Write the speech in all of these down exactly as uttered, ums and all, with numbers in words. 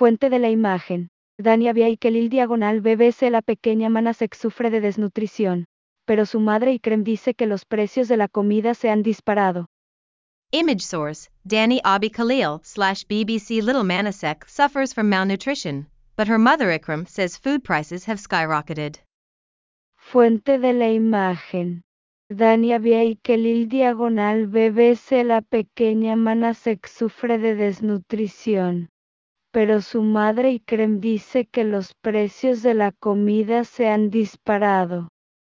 Fuente de la imagen. Dania Bia y Kelil diagonal B B C. La pequeña Manasek sufre de desnutrición, pero su madre Ikrem dice que los precios de la comida se han disparado. Image source, Dani Abi Khalil slash B B C. Little Manasek suffers from malnutrition, but her mother Ikram says food prices have skyrocketed. Fuente de la imagen. Dania Bia y Kelil diagonal B B C. La pequeña Manasek sufre de desnutrición, pero su madre Ikrem dice que los precios de la comida se han disparado.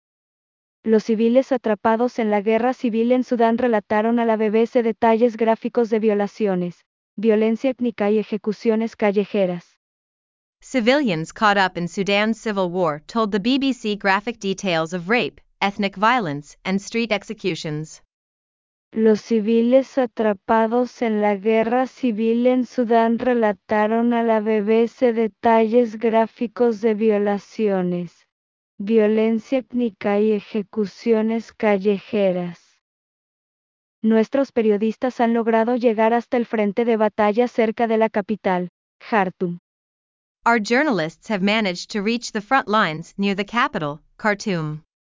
Los civiles atrapados en la guerra civil en Sudán relataron a la B B C detalles gráficos de violaciones, violencia étnica y ejecuciones callejeras. Civilians caught up in Sudan's civil war told the B B C graphic details of rape, ethnic violence, and street executions. Los civiles atrapados en la guerra civil en Sudán relataron a la B B C detalles gráficos de violaciones, violencia étnica y ejecuciones callejeras. Nuestros periodistas han logrado llegar hasta el frente de batalla cerca de la capital, Khartoum. Our journalists have managed to reach the front lines near the capital, Khartoum.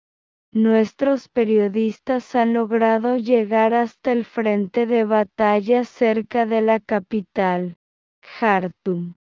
Nuestros periodistas han logrado llegar hasta el frente de batalla cerca de la capital, Khartoum.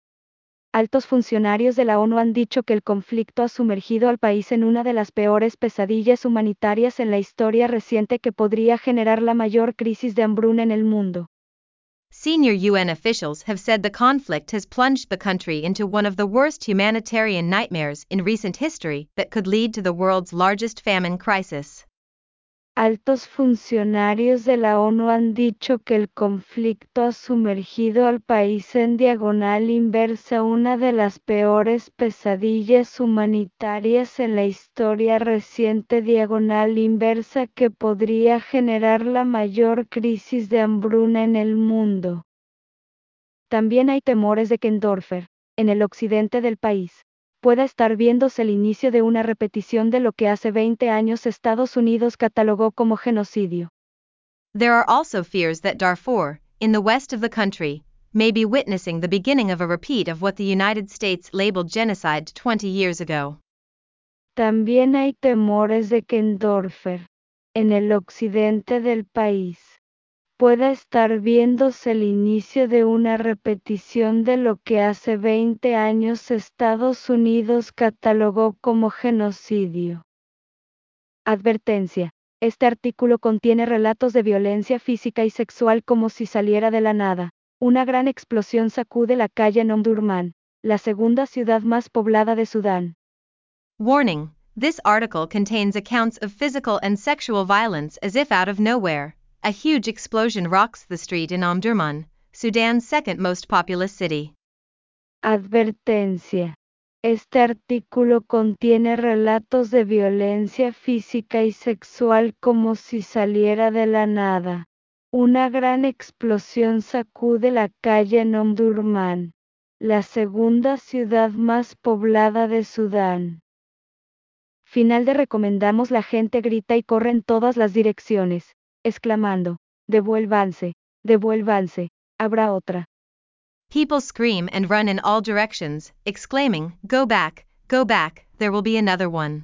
Altos funcionarios de la ONU han dicho que el conflicto ha sumergido al país en una de las peores pesadillas humanitarias en la historia reciente que podría generar la mayor crisis de hambruna en el mundo. Senior U N officials have said the conflict has plunged the country into one of the worst humanitarian nightmares in recent history that could lead to the world's largest famine crisis. Altos funcionarios de la ONU han dicho que el conflicto ha sumergido al país en diagonal inversa, una de las peores pesadillas humanitarias en la historia reciente, diagonal inversa, que podría generar la mayor crisis de hambruna en el mundo. También hay temores de que en Darfur, en el occidente del país, pueda estar viéndose el inicio de una repetición de lo que hace veinte años Estados Unidos catalogó como genocidio. There are also fears that Darfur, in the west of the country, may be witnessing the beginning of a repeat of what the United States labeled genocide twenty years ago. También hay temores de que en Darfur, en el occidente del país, pueda estar viéndose el inicio de una repetición de lo que hace veinte años Estados Unidos catalogó como genocidio. Advertencia. Este artículo contiene relatos de violencia física y sexual como si saliera de la nada. Una gran explosión sacude la calle en Omdurman, la segunda ciudad más poblada de Sudán. Warning: this article contains accounts of physical and sexual violence as if out of nowhere. A huge explosion rocks the street in Omdurman, Sudan's second most populous city. Advertencia. Este artículo contiene relatos de violencia física y sexual como si saliera de la nada. Una gran explosión sacude la calle en Omdurman, la segunda ciudad más poblada de Sudán. Final de recomendamos. La gente grita y corre en todas las direcciones, exclamando: devuélvanse, devuélvanse, habrá otra. People scream and run in all directions, exclaiming, go back, go back, there will be another one.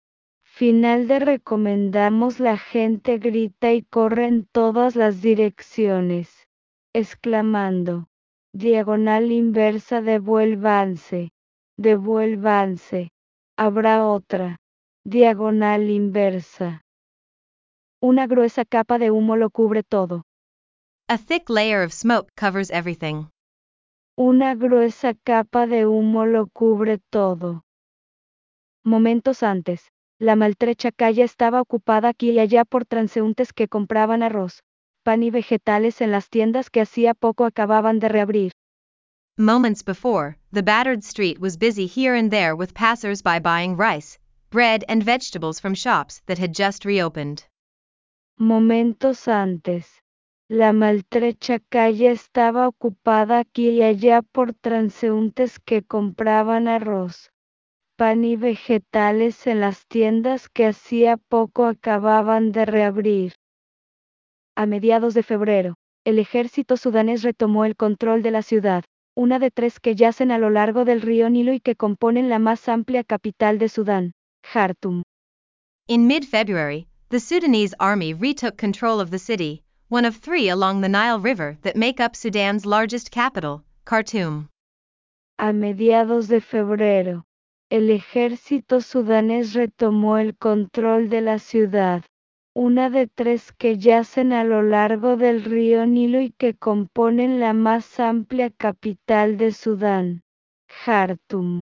Final de recomendamos. La gente grita y corre en todas las direcciones, exclamando: diagonal inversa, devuélvanse, devuélvanse, habrá otra, diagonal inversa. Una gruesa capa de humo lo cubre todo. A thick layer of smoke covers everything. Una gruesa capa de humo lo cubre todo. Momentos antes, la maltrecha calle estaba ocupada aquí y allá por transeúntes que compraban arroz, pan y vegetales en las tiendas que hacía poco acababan de reabrir. Moments before, the battered street was busy here and there with passers-by buying rice, bread and vegetables from shops that had just reopened. Momentos antes, la maltrecha calle estaba ocupada aquí y allá por transeúntes que compraban arroz, pan y vegetales en las tiendas que hacía poco acababan de reabrir. A mediados de febrero, el ejército sudanés retomó el control de la ciudad, una de tres que yacen a lo largo del río Nilo y que componen la más amplia capital de Sudán, Jartum. In mid-February, the Sudanese army retook control of the city, one of three along the Nile River that make up Sudan's largest capital, Khartoum. A mediados de febrero, el ejército sudanés retomó el control de la ciudad, una de tres que yacen a lo largo del río Nilo y que componen la más amplia capital de Sudán, Jartum.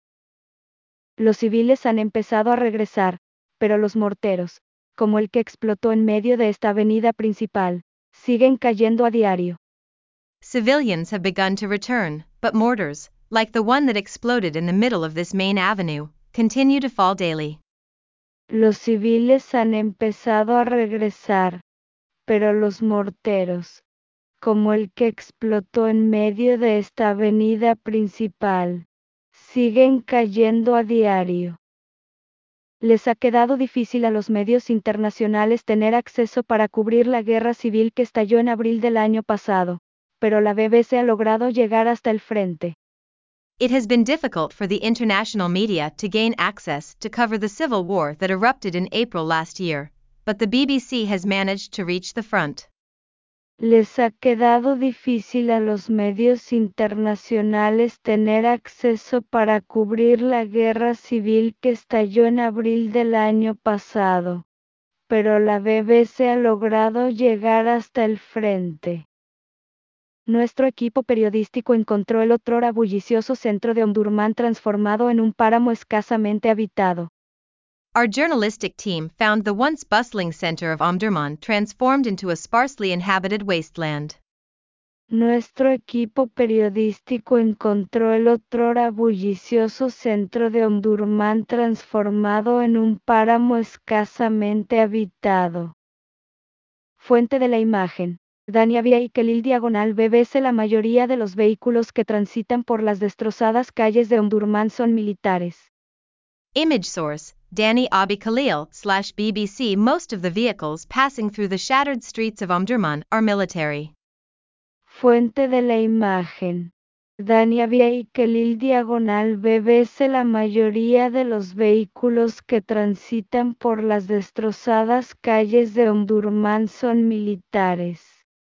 Los civiles han empezado a regresar, pero los morteros, como el que explotó en medio de esta avenida principal, siguen cayendo a diario. Civilians have begun to return, but mortars, like the one that exploded in the middle of this main avenue, continue to fall daily. Los civiles han empezado a regresar, pero los morteros, como el que explotó en medio de esta avenida principal, siguen cayendo a diario. Les ha quedado difícil a los medios internacionales tener acceso para cubrir la guerra civil que estalló en abril del año pasado, pero la B B C ha logrado llegar hasta el frente. It has been difficult for the international media to gain access to cover the civil war that erupted in April last year, but the B B C has managed to reach the front. Les ha quedado difícil a los medios internacionales tener acceso para cubrir la guerra civil que estalló en abril del año pasado, pero la B B C ha logrado llegar hasta el frente. Nuestro equipo periodístico encontró el otrora bullicioso centro de Omdurmán transformado en un páramo escasamente habitado. Our journalistic team found the once bustling center of Omdurman transformed into a sparsely inhabited wasteland. Nuestro equipo periodístico encontró el otrora bullicioso centro de Omdurmán transformado en un páramo escasamente habitado. Fuente de la imagen: Dania Via y Kelil diagonal B B C. La mayoría de los vehículos que transitan por las destrozadas calles de Omdurmán son militares. Image source: Danny Abi Khalil slash B B C. Most of the vehicles passing through the shattered streets of Omdurman are military. Fuente de la imagen: Dania Via y Kelil diagonal B B C. La mayoría de los vehículos que transitan por las destrozadas calles de Omdurmán son militares.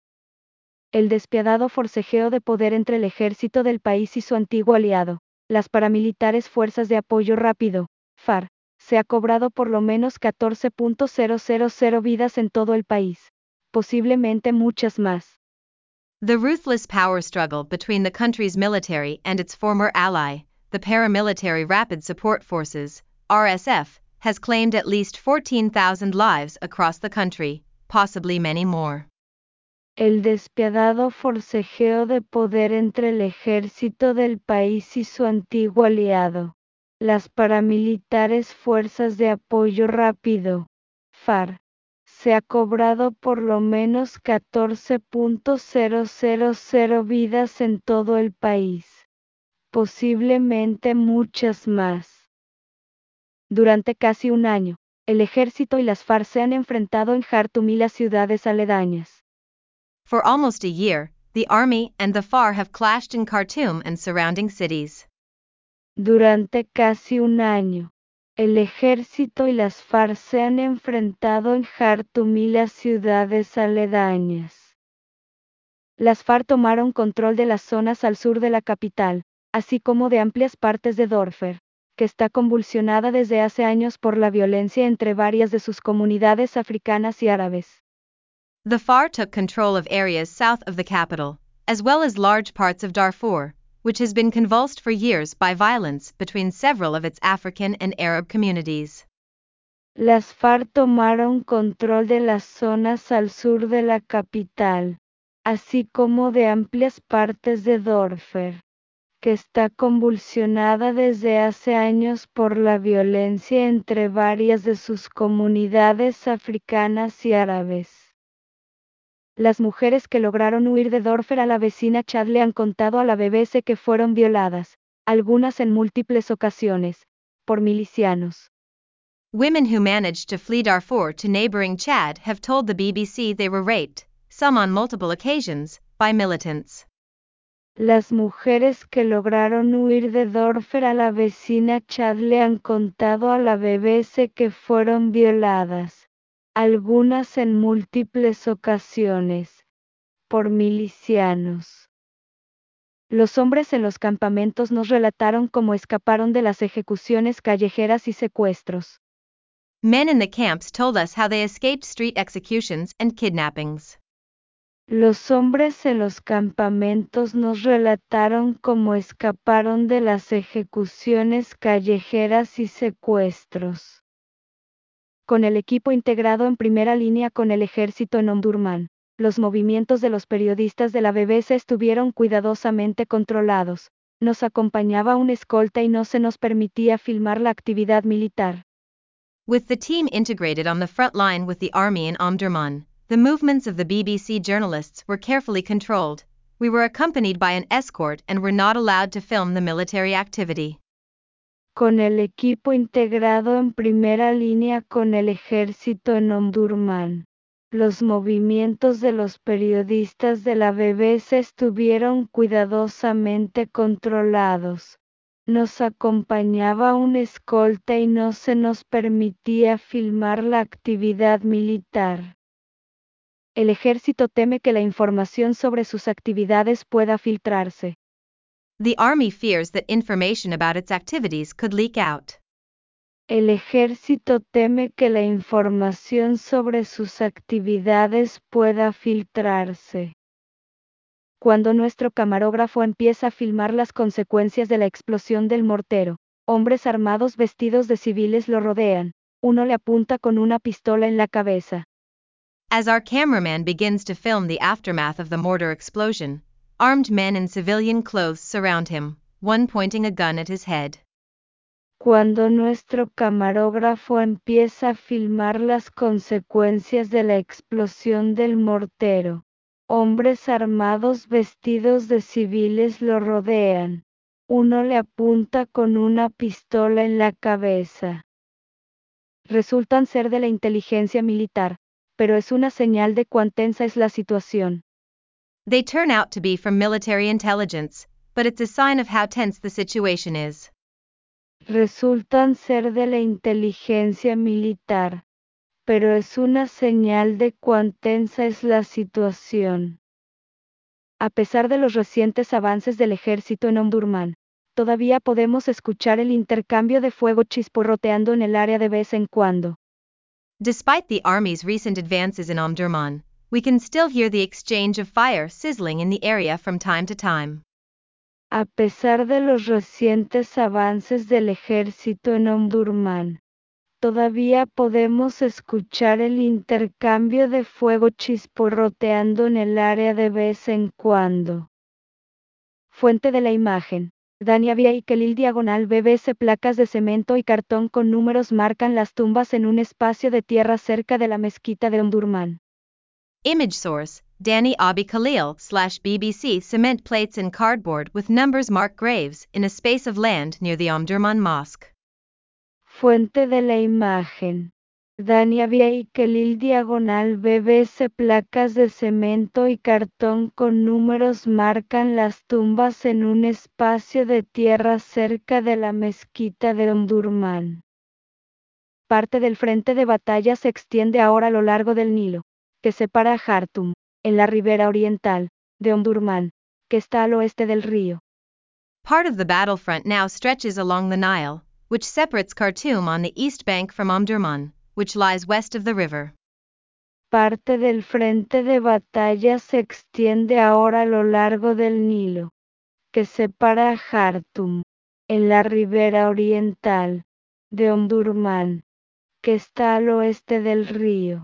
El despiadado forcejeo de poder entre el ejército del país y su antiguo aliado, las paramilitares Fuerzas de Apoyo Rápido, FARC, se ha cobrado por lo menos catorce mil vidas en todo el país, posiblemente muchas más. The ruthless power struggle between the country's military and its former ally, the Paramilitary Rapid Support Forces, R S F, has claimed at least fourteen thousand lives across the country, possibly many more. El despiadado forcejeo de poder entre el ejército del país y su antiguo aliado, las paramilitares Fuerzas de Apoyo Rápido, FARC, se ha cobrado por lo menos catorce mil vidas en todo el país, posiblemente muchas más. Durante casi un año, el ejército y las FARC se han enfrentado en Jartum y las ciudades aledañas. For almost a year, the army and the FARC have clashed in Khartoum and surrounding cities. Durante casi un año, el ejército y las FARC se han enfrentado en Jartum y las ciudades aledañas. Las FARC tomaron control de las zonas al sur de la capital, así como de amplias partes de Darfur, que está convulsionada desde hace años por la violencia entre varias de sus comunidades africanas y árabes. The FARC took control of areas south of the capital, as well as large parts of Darfur, which has been convulsed for years by violence between several of its African and Arab communities. Las FARC tomaron control de las zonas al sur de la capital, así como de amplias partes de Darfur, que está convulsionada desde hace años por la violencia entre varias de sus comunidades africanas y árabes. Las mujeres que lograron huir de Darfur a la vecina Chad le han contado a la B B C que fueron violadas, algunas en múltiples ocasiones, por milicianos. Women who managed to flee Darfur to neighboring Chad have told the B B C they were raped, some on multiple occasions, by militants. Las mujeres que lograron huir de Darfur a la vecina Chad le han contado a la B B C que fueron violadas, algunas en múltiples ocasiones, por milicianos. Los hombres en los campamentos nos relataron cómo escaparon de las ejecuciones callejeras y secuestros. Men in the camps told us how they escaped street executions and kidnappings. Los hombres en los campamentos nos relataron cómo escaparon de las ejecuciones callejeras y secuestros. Con el equipo integrado en primera línea con el ejército en Omdurmán, los movimientos de los periodistas de la B B C estuvieron cuidadosamente controlados. Nos acompañaba un escolta y no se nos permitía filmar la actividad militar. With the team integrated on the front line with the army in Omdurman, the movements of the B B C journalists were carefully controlled. We were accompanied by an escort and were not allowed to film the military activity. Con el equipo integrado en primera línea con el ejército en Omdurmán, los movimientos de los periodistas de la B B C estuvieron cuidadosamente controlados. Nos acompañaba un escolta y no se nos permitía filmar la actividad militar. El ejército teme que la información sobre sus actividades pueda filtrarse. The army fears that information about its activities could leak out. El ejército teme que la información sobre sus actividades pueda filtrarse. Cuando nuestro camarógrafo empieza a filmar las consecuencias de la explosión del mortero, hombres armados vestidos de civiles lo rodean. Uno le apunta con una pistola en la cabeza. As our cameraman begins to film the aftermath of the mortar explosion, armed men in civilian clothes surround him, one pointing a gun at his head. Cuando nuestro camarógrafo empieza a filmar las consecuencias de la explosión del mortero, hombres armados vestidos de civiles lo rodean. Uno le apunta con una pistola en la cabeza. Resultan ser de la inteligencia militar, pero es una señal de cuán tensa es la situación. They turn out to be from military intelligence, but it's a sign of how tense the situation is. Resultan ser de la inteligencia militar, pero es una señal de cuán tensa es la situación. A pesar de los recientes avances del ejército en Omdurmán, todavía podemos escuchar el intercambio de fuego chisporroteando en el área de vez en cuando. Despite the army's recent advances in Omdurman, we can still hear the exchange of fire sizzling in the area from time to time. A pesar de los recientes avances del ejército en Omdurmán, todavía podemos escuchar el intercambio de fuego chisporroteando en el área de vez en cuando. Fuente de la imagen. Dania Via y Kelil diagonal B B C. Placas de cemento y cartón con números marcan las tumbas en un espacio de tierra cerca de la mezquita de Omdurmán. Image source, Danny Abi Khalil slash B B C. Cement plates and cardboard with numbers mark graves in a space of land near the Omdurman Mosque. Fuente de la imagen. Dania Via y Kelil diagonal B B C. Placas de cemento y cartón con números marcan las tumbas en un espacio de tierra cerca de la mezquita de Omdurmán. Parte del frente de batalla se extiende ahora a lo largo del Nilo, que separa a Jartum, en la ribera oriental, de Omdurmán, que está al oeste del río. Part of the battlefront now stretches along the Nile, which separates Khartoum on the east bank from Omdurman, which lies west of the river. Parte del frente de batalla se extiende ahora a lo largo del Nilo, que separa a Jartum, en la ribera oriental, de Omdurmán, que está al oeste del río.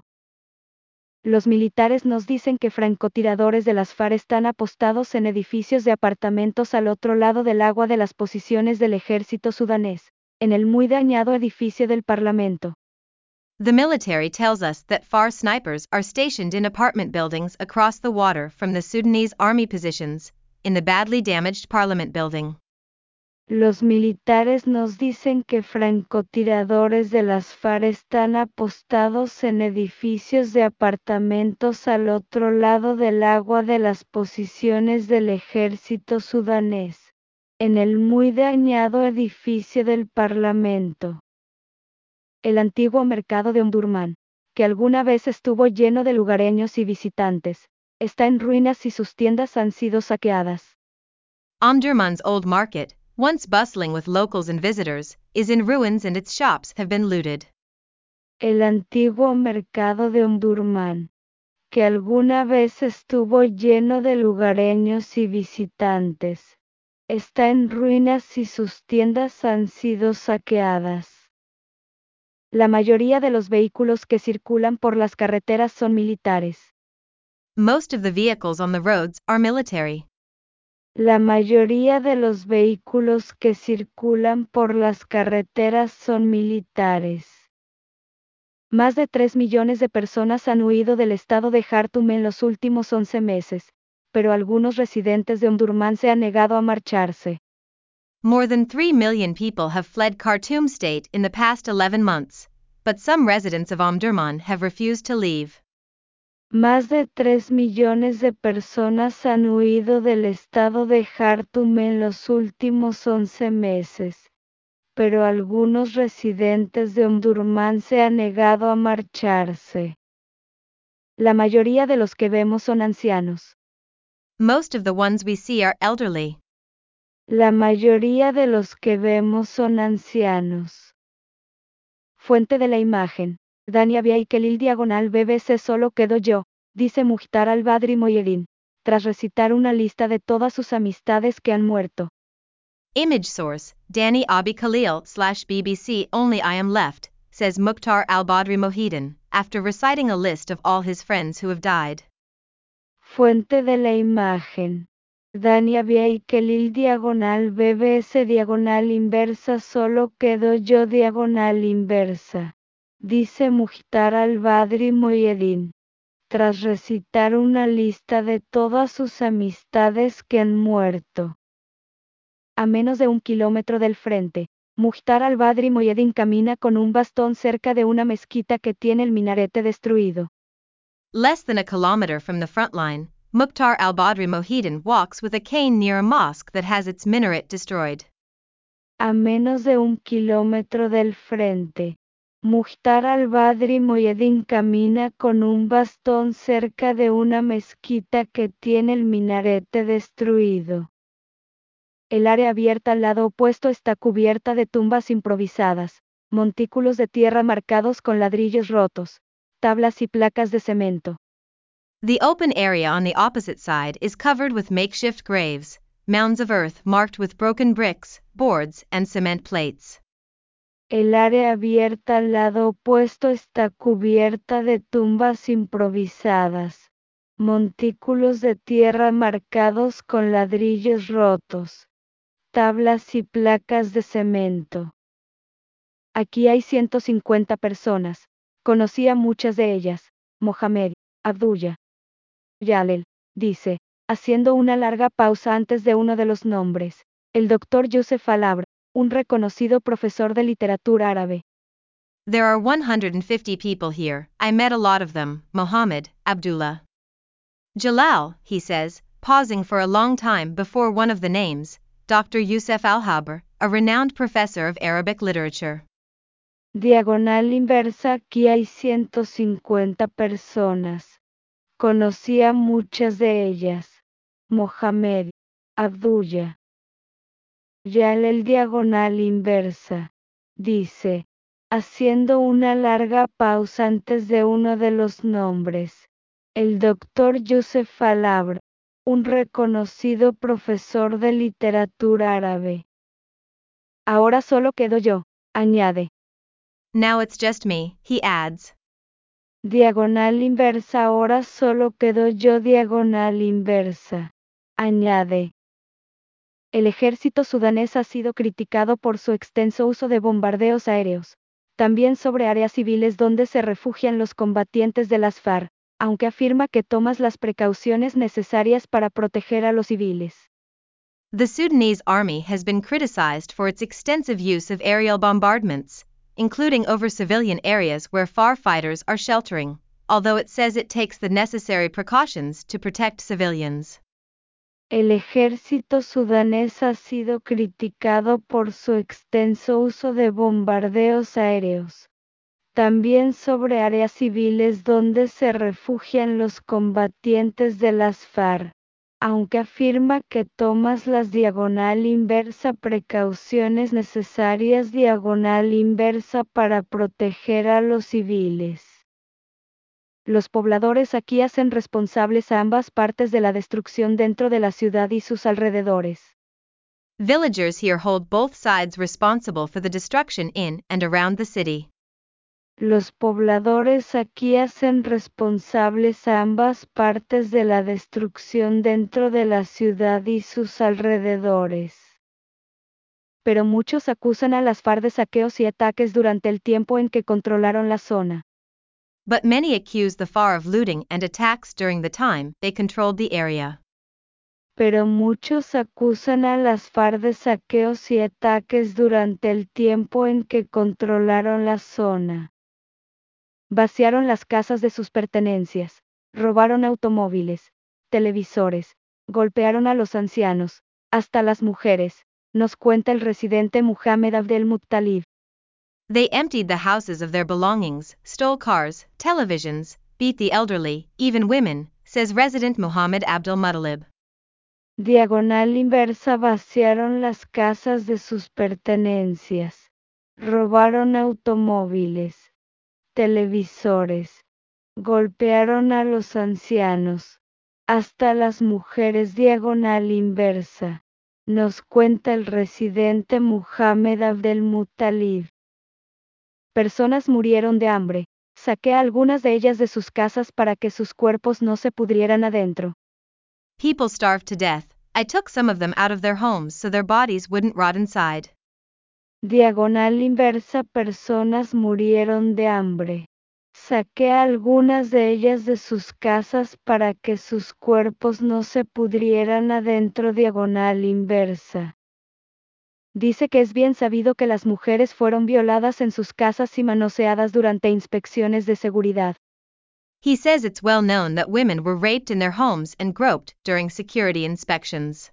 Los militares nos dicen que francotiradores de las FARC están apostados en edificios de apartamentos al otro lado del agua de las posiciones del ejército sudanés, en el muy dañado edificio del Parlamento. The military tells us that F A R snipers are stationed in apartment buildings across the water from the Sudanese army positions, in the badly damaged Parliament building. Los militares nos dicen que francotiradores de las FARC están apostados en edificios de apartamentos al otro lado del agua de las posiciones del ejército sudanés, en el muy dañado edificio del Parlamento. El antiguo mercado de Omdurmán, que alguna vez estuvo lleno de lugareños y visitantes, está en ruinas y sus tiendas han sido saqueadas. Omdurman's old market, once bustling with locals and visitors, is in ruins and its shops have been looted. El antiguo mercado de Omdurmán, que alguna vez estuvo lleno de lugareños y visitantes, está en ruinas y sus tiendas han sido saqueadas. La mayoría de los vehículos que circulan por las carreteras son militares. Most of the vehicles on the roads are military. La mayoría de los vehículos que circulan por las carreteras son militares. Más de tres millones de personas han huido del estado de Jartum en los últimos once meses, pero algunos residentes de Omdurmán se han negado a marcharse. More than three million people have fled Khartoum state in the past eleven months, but some residents of Omdurman have refused to leave. Más de tres millones de personas han huido del estado de Jartum en los últimos once meses, pero algunos residentes de Omdurmán se han negado a marcharse. La mayoría de los que vemos son ancianos. Most of the ones we see are elderly. La mayoría de los que vemos son ancianos. Fuente de la imagen. Dania Bia y Kelil diagonal B B C solo quedo yo, dice Mukhtar al-Badri Moyerin, tras recitar una lista de todas sus amistades que han muerto. Image source, Danny Abi Khalil slash B B C only I am left, says Mukhtar al-Badri Mohidin, after reciting a list of all his friends who have died. Fuente de la imagen. Dania Bia y Kelil diagonal B B C diagonal inversa solo quedo yo diagonal inversa, dice Mukhtar al-Badri Moyerin, tras recitar una lista de todas sus amistades que han muerto. A menos de un kilómetro del frente, Mukhtar al-Badri Moyeddin camina con un bastón cerca de una mezquita que tiene el minarete destruido. Less than a kilometer from the front line, Mukhtar al-Badri Mohidin walks with a cane near a mosque that has its minaret destroyed. A menos de un kilómetro del frente, Mukhtar al-Badri Moyeddin camina con un bastón cerca de una mezquita que tiene el minarete destruido. El área abierta al lado opuesto está cubierta de tumbas improvisadas, montículos de tierra marcados con ladrillos rotos, tablas y placas de cemento. The open area on the opposite side is covered with makeshift graves, mounds of earth marked with broken bricks, boards, and cement plates. El área abierta al lado opuesto está cubierta de tumbas improvisadas, montículos de tierra marcados con ladrillos rotos, tablas y placas de cemento. Aquí hay ciento cincuenta personas, conocí a muchas de ellas, Mohamed, Abdullah. Yalel, dice, haciendo una larga pausa antes de uno de los nombres, el doctor Yusef Al-Abr, un reconocido profesor de literatura árabe. There are one hundred fifty people here, I met a lot of them, Mohammed, Abdullah. Jalal, he says, pausing for a long time before one of the names, Doctor Yusef Al-Habr, a renowned professor of Arabic literature. Diagonal inversa, aquí hay ciento cincuenta personas. Conocí a muchas de ellas. Mohamed, Abdullah. Yalel diagonal inversa, dice, haciendo una larga pausa antes de uno de los nombres, el doctor Yusef Al-Abr, un reconocido profesor de literatura árabe. Ahora solo quedo yo, añade. Now it's just me, he adds. Diagonal inversa, ahora solo quedo yo diagonal inversa, añade. El ejército sudanés ha sido criticado por su extenso uso de bombardeos aéreos, también sobre áreas civiles donde se refugian los combatientes de las FARC, aunque afirma que tomas las precauciones necesarias para proteger a los civiles. The Sudanese army has been criticized for its extensive use of aerial bombardments, including over civilian areas where F A R fighters are sheltering, although it says it takes the necessary precautions to protect civilians. El ejército sudanés ha sido criticado por su extenso uso de bombardeos aéreos, también sobre áreas civiles donde se refugian los combatientes de las F A R, aunque afirma que tomas las diagonal inversa precauciones necesarias diagonal inversa para proteger a los civiles. Los pobladores aquí hacen responsables a ambas partes de la destrucción dentro de la ciudad y sus alrededores. Villagers here hold both sides responsible for the destruction in and around the city. Los pobladores aquí hacen responsables a ambas partes de la destrucción dentro de la ciudad y sus alrededores. Pero muchos acusan a las F A R de saqueos y ataques durante el tiempo en que controlaron la zona. But many accuse the F A R of looting and attacks during the time they controlled the area. Pero muchos acusan a las F A R de saqueos y ataques durante el tiempo en que controlaron la zona. Vaciaron las casas de sus pertenencias, robaron automóviles, televisores, golpearon a los ancianos, hasta las mujeres, nos cuenta el residente Muhammad Abdel Muttalib. They emptied the houses of their belongings, stole cars, televisions, beat the elderly, even women, says resident Muhammad Abdel Muttalib. Diagonal inversa vaciaron las casas de sus pertenencias, robaron automóviles, televisores, golpearon a los ancianos, hasta las mujeres diagonal inversa, nos cuenta el residente Muhammad Abdel Muttalib. Personas murieron de hambre, saqué a algunas de ellas de sus casas para que sus cuerpos no se pudrieran adentro. People starved to death. I took some of them out of their homes so their bodies wouldn't rot inside. Diagonal inversa. Personas murieron de hambre. Saqué a algunas de ellas de sus casas para que sus cuerpos no se pudrieran adentro. Diagonal inversa. Dice que es bien sabido que las mujeres fueron violadas en sus casas y manoseadas durante inspecciones de seguridad. He says it's well known that women were raped in their homes and groped during security inspections.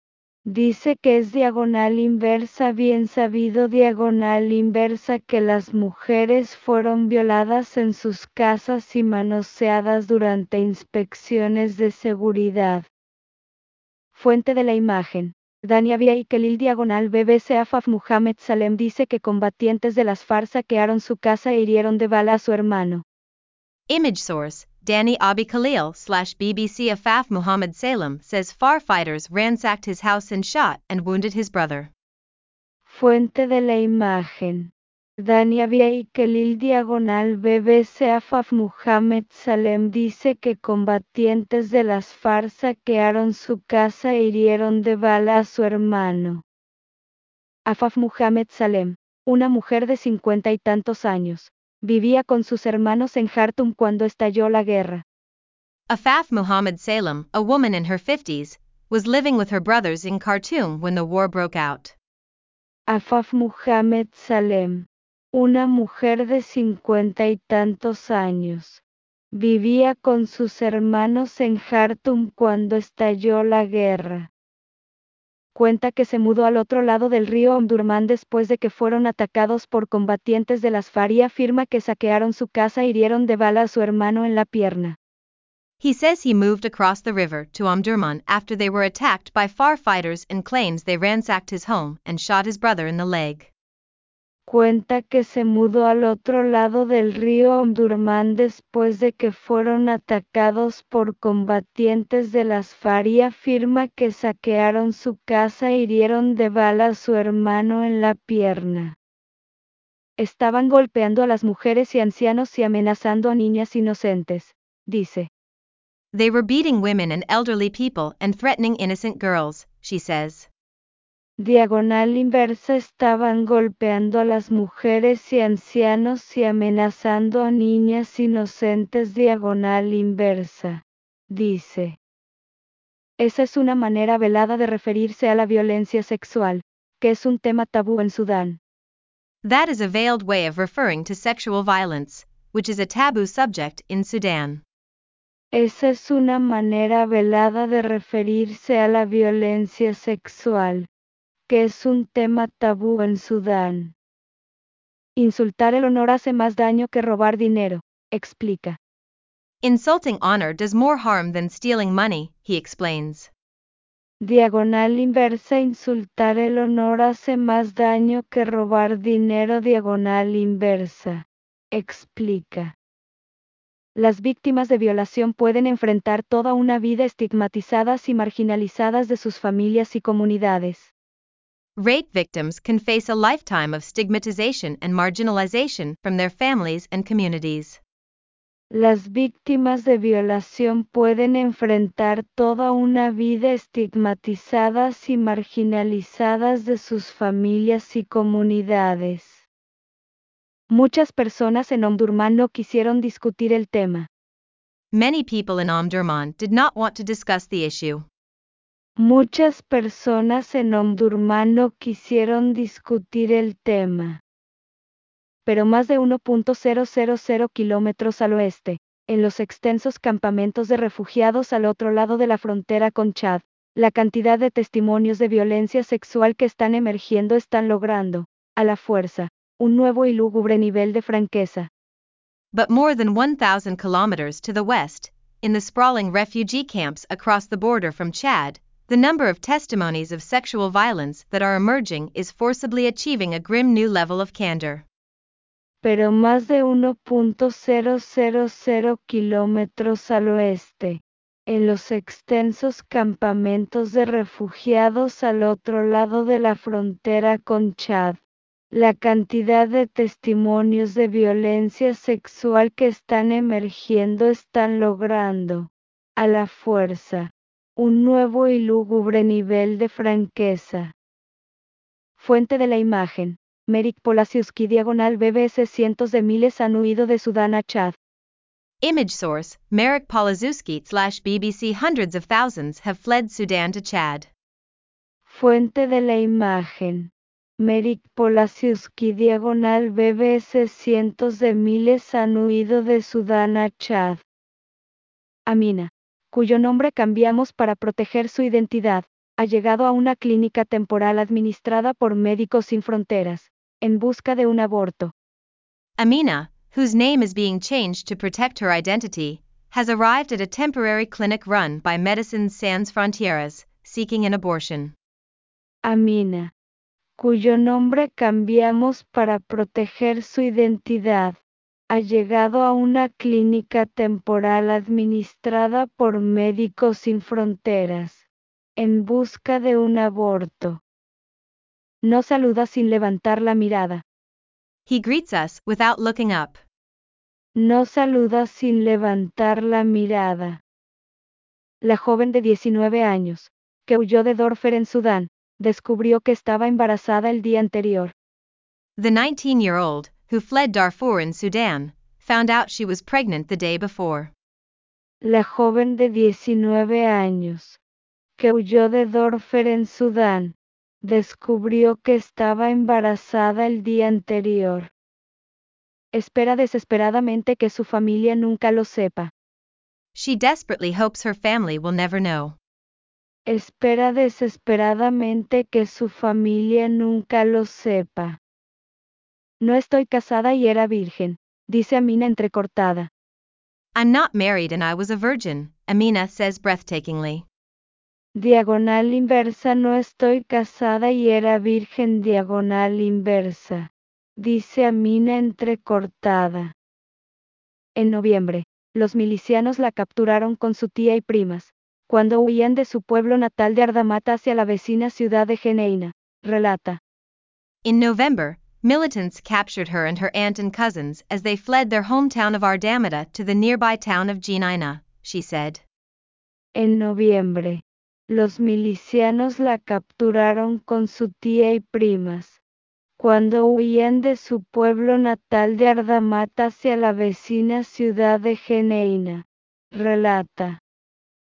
Dice que es diagonal inversa bien sabido diagonal inversa que las mujeres fueron violadas en sus casas y manoseadas durante inspecciones de seguridad. Fuente de la imagen. Dania Via y Kelil diagonal B B C. Afaf Muhammad Salem dice que combatientes de las F A R saquearon su casa e hirieron de bala a su hermano. Image source, Danny Abi Khalil slash B B C. Afaf Muhammad Salem says F A R fighters ransacked his house and shot and wounded his brother. Fuente de la imagen. Dania Via y Kelil diagonal B B C. Afaf Muhammad Salem dice que combatientes de las F A R saquearon su casa e hirieron de bala a su hermano. Afaf Muhammad Salem, una mujer de cincuenta y tantos años, vivía con sus hermanos en Jartum cuando estalló la guerra. Afaf Muhammad Salem, a woman in her fifties, was living with her brothers in Khartoum when the war broke out. Afaf Muhammad Salem, una mujer de cincuenta y tantos años, vivía con sus hermanos en Jartum cuando estalló la guerra. Cuenta que se mudó al otro lado del río Omdurman después de que fueron atacados por combatientes de las F A R y afirma que saquearon su casa e hirieron de bala a su hermano en la pierna. He says he moved across the river to Omdurman after they were attacked by F A R fighters and claims they ransacked his home and shot his brother in the leg. Cuenta que se mudó al otro lado del río Omdurman después de que fueron atacados por combatientes de las F A R y afirma que saquearon su casa e hirieron de bala a su hermano en la pierna. Estaban golpeando a las mujeres y ancianos y amenazando a niñas inocentes, dice. They were beating women and elderly people and threatening innocent girls, she says. Diagonal inversa. Estaban golpeando a las mujeres y ancianos y amenazando a niñas inocentes. Diagonal inversa, dice. Esa es una manera velada de referirse a la violencia sexual, que es un tema tabú en Sudán. That is a veiled way of referring to sexual violence, which is a taboo subject in Sudan. Esa es una manera velada de referirse a la violencia sexual, que es un tema tabú en Sudán. Insultar el honor hace más daño que robar dinero, explica. Insulting honor does more harm than stealing money, he explains. Diagonal inversa. Insultar el honor hace más daño que robar dinero. Diagonal inversa. Explica. Las víctimas de violación pueden enfrentar toda una vida estigmatizadas y marginalizadas de sus familias y comunidades. Rape victims can face a lifetime of stigmatization and marginalization from their families and communities. Las víctimas de violación pueden enfrentar toda una vida estigmatizadas y marginalizadas de sus familias y comunidades. Muchas personas en Omdurmán no quisieron discutir el tema. Many people in Omdurman did not want to discuss the issue. Muchas personas en Omdurmán no quisieron discutir el tema. Pero más de uno punto cero cero cero kilómetros al oeste, en los extensos campamentos de refugiados al otro lado de la frontera con Chad, la cantidad de testimonios de violencia sexual que están emergiendo están logrando, a la fuerza, un nuevo y lúgubre nivel de franqueza. But more than one thousand kilometers to the west, in the sprawling refugee camps across the border from Chad, the number of testimonies of sexual violence that are emerging is forcibly achieving a grim new level of candor. Pero más de uno punto cero cero cero kilómetros al oeste, en los extensos campamentos de refugiados al otro lado de la frontera con Chad, la cantidad de testimonios de violencia sexual que están emergiendo están logrando, a la fuerza, un nuevo y lúgubre nivel de franqueza. Fuente de la imagen. Merrick Polasiewski diagonal B B S. Cientos de miles han huido de Sudán a Chad. Image source, Merrick Polasiewski slash B B C. Hundreds of thousands have fled Sudan to Chad. Fuente de la imagen. Merrick Polasiewski diagonal B B S. Cientos de miles han huido de Sudán a Chad. Amina, cuyo nombre cambiamos para proteger su identidad, ha llegado a una clínica temporal administrada por Médicos Sin Fronteras, en busca de un aborto. Amina, whose name is being changed to protect her identity, has arrived at a temporary clinic run by Médecins Sans Frontières, seeking an abortion. Amina, cuyo nombre cambiamos para proteger su identidad, ha llegado a una clínica temporal administrada por Médicos Sin Fronteras, en busca de un aborto. No saluda sin levantar la mirada. He greets us without looking up. No saluda sin levantar la mirada. La joven de diecinueve años, que huyó de Darfur en Sudán, descubrió que estaba embarazada el día anterior. The nineteen-year-old, who fled Darfur in Sudan, found out she was pregnant the day before. La joven de diecinueve años, que huyó de Darfur en Sudán, descubrió que estaba embarazada el día anterior. Espera desesperadamente que su familia nunca lo sepa. She desperately hopes her family will never know. Espera desesperadamente que su familia nunca lo sepa. No estoy casada y era virgen, dice Amina entrecortada. I'm not married and I was a virgin, Amina says breathtakingly. Diagonal inversa. No estoy casada y era virgen. Diagonal inversa, dice Amina entrecortada. En noviembre, los milicianos la capturaron con su tía y primas, cuando huían de su pueblo natal de Ardamata hacia la vecina ciudad de Geneina, relata. In November, militants captured her and her aunt and cousins as they fled their hometown of Ardamata to the nearby town of Geneina, she said. En noviembre, los milicianos la capturaron con su tía y primas, cuando huían de su pueblo natal de Ardamata hacia la vecina ciudad de Geneina, relata.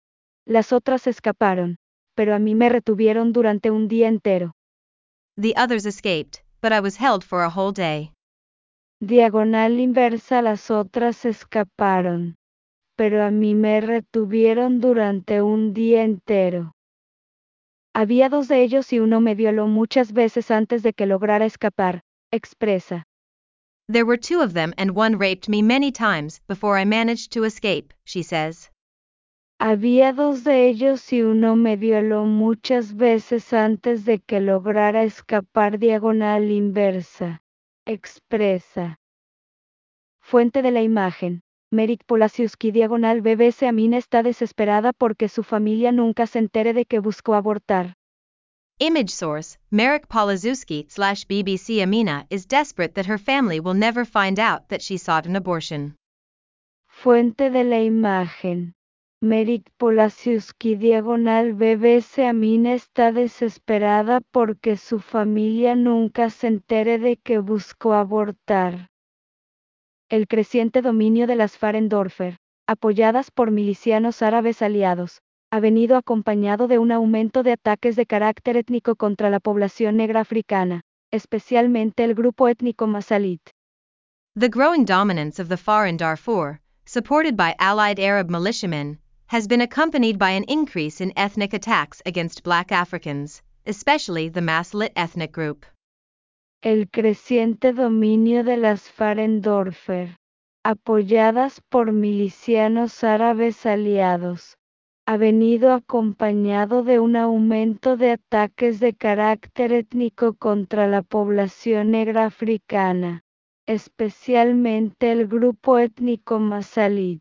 Las otras escaparon, pero a mí me retuvieron durante un día entero. The others escaped, but I was held for a whole day. Diagonal inversa. Las otras escaparon, pero a mí me retuvieron durante un día entero. Había dos de ellos y uno me violó muchas veces antes de que lograra escapar, expresa. There were two of them and one raped me many times before I managed to escape, she says. Había dos de ellos y uno me violó muchas veces antes de que lograra escapar. Diagonal inversa. Expresa. Fuente de la imagen. Merrick Polasiewski. Diagonal B B C. Amina está desesperada porque su familia nunca se entere de que buscó abortar. Image source, Merrick Polasiewski slash B B C. Amina is desperate that her family will never find out that she sought an abortion. Fuente de la imagen. Merrick Polasiewski. Diagonal B B C. Amina está desesperada porque su familia nunca se entere de que buscó abortar. El creciente dominio de las FARC en Darfur, apoyadas por milicianos árabes aliados, ha venido acompañado de un aumento de ataques de carácter étnico contra la población negra africana, especialmente el grupo étnico Masalit. The growing dominance of the FARC in Darfur, supported by allied Arab militiamen, has been accompanied by an increase in ethnic attacks against black Africans, especially the Masalit ethnic group. El creciente dominio de las FARC en Darfur, apoyadas por milicianos árabes aliados, ha venido acompañado de un aumento de ataques de carácter étnico contra la población negra africana, especialmente el grupo étnico Masalit.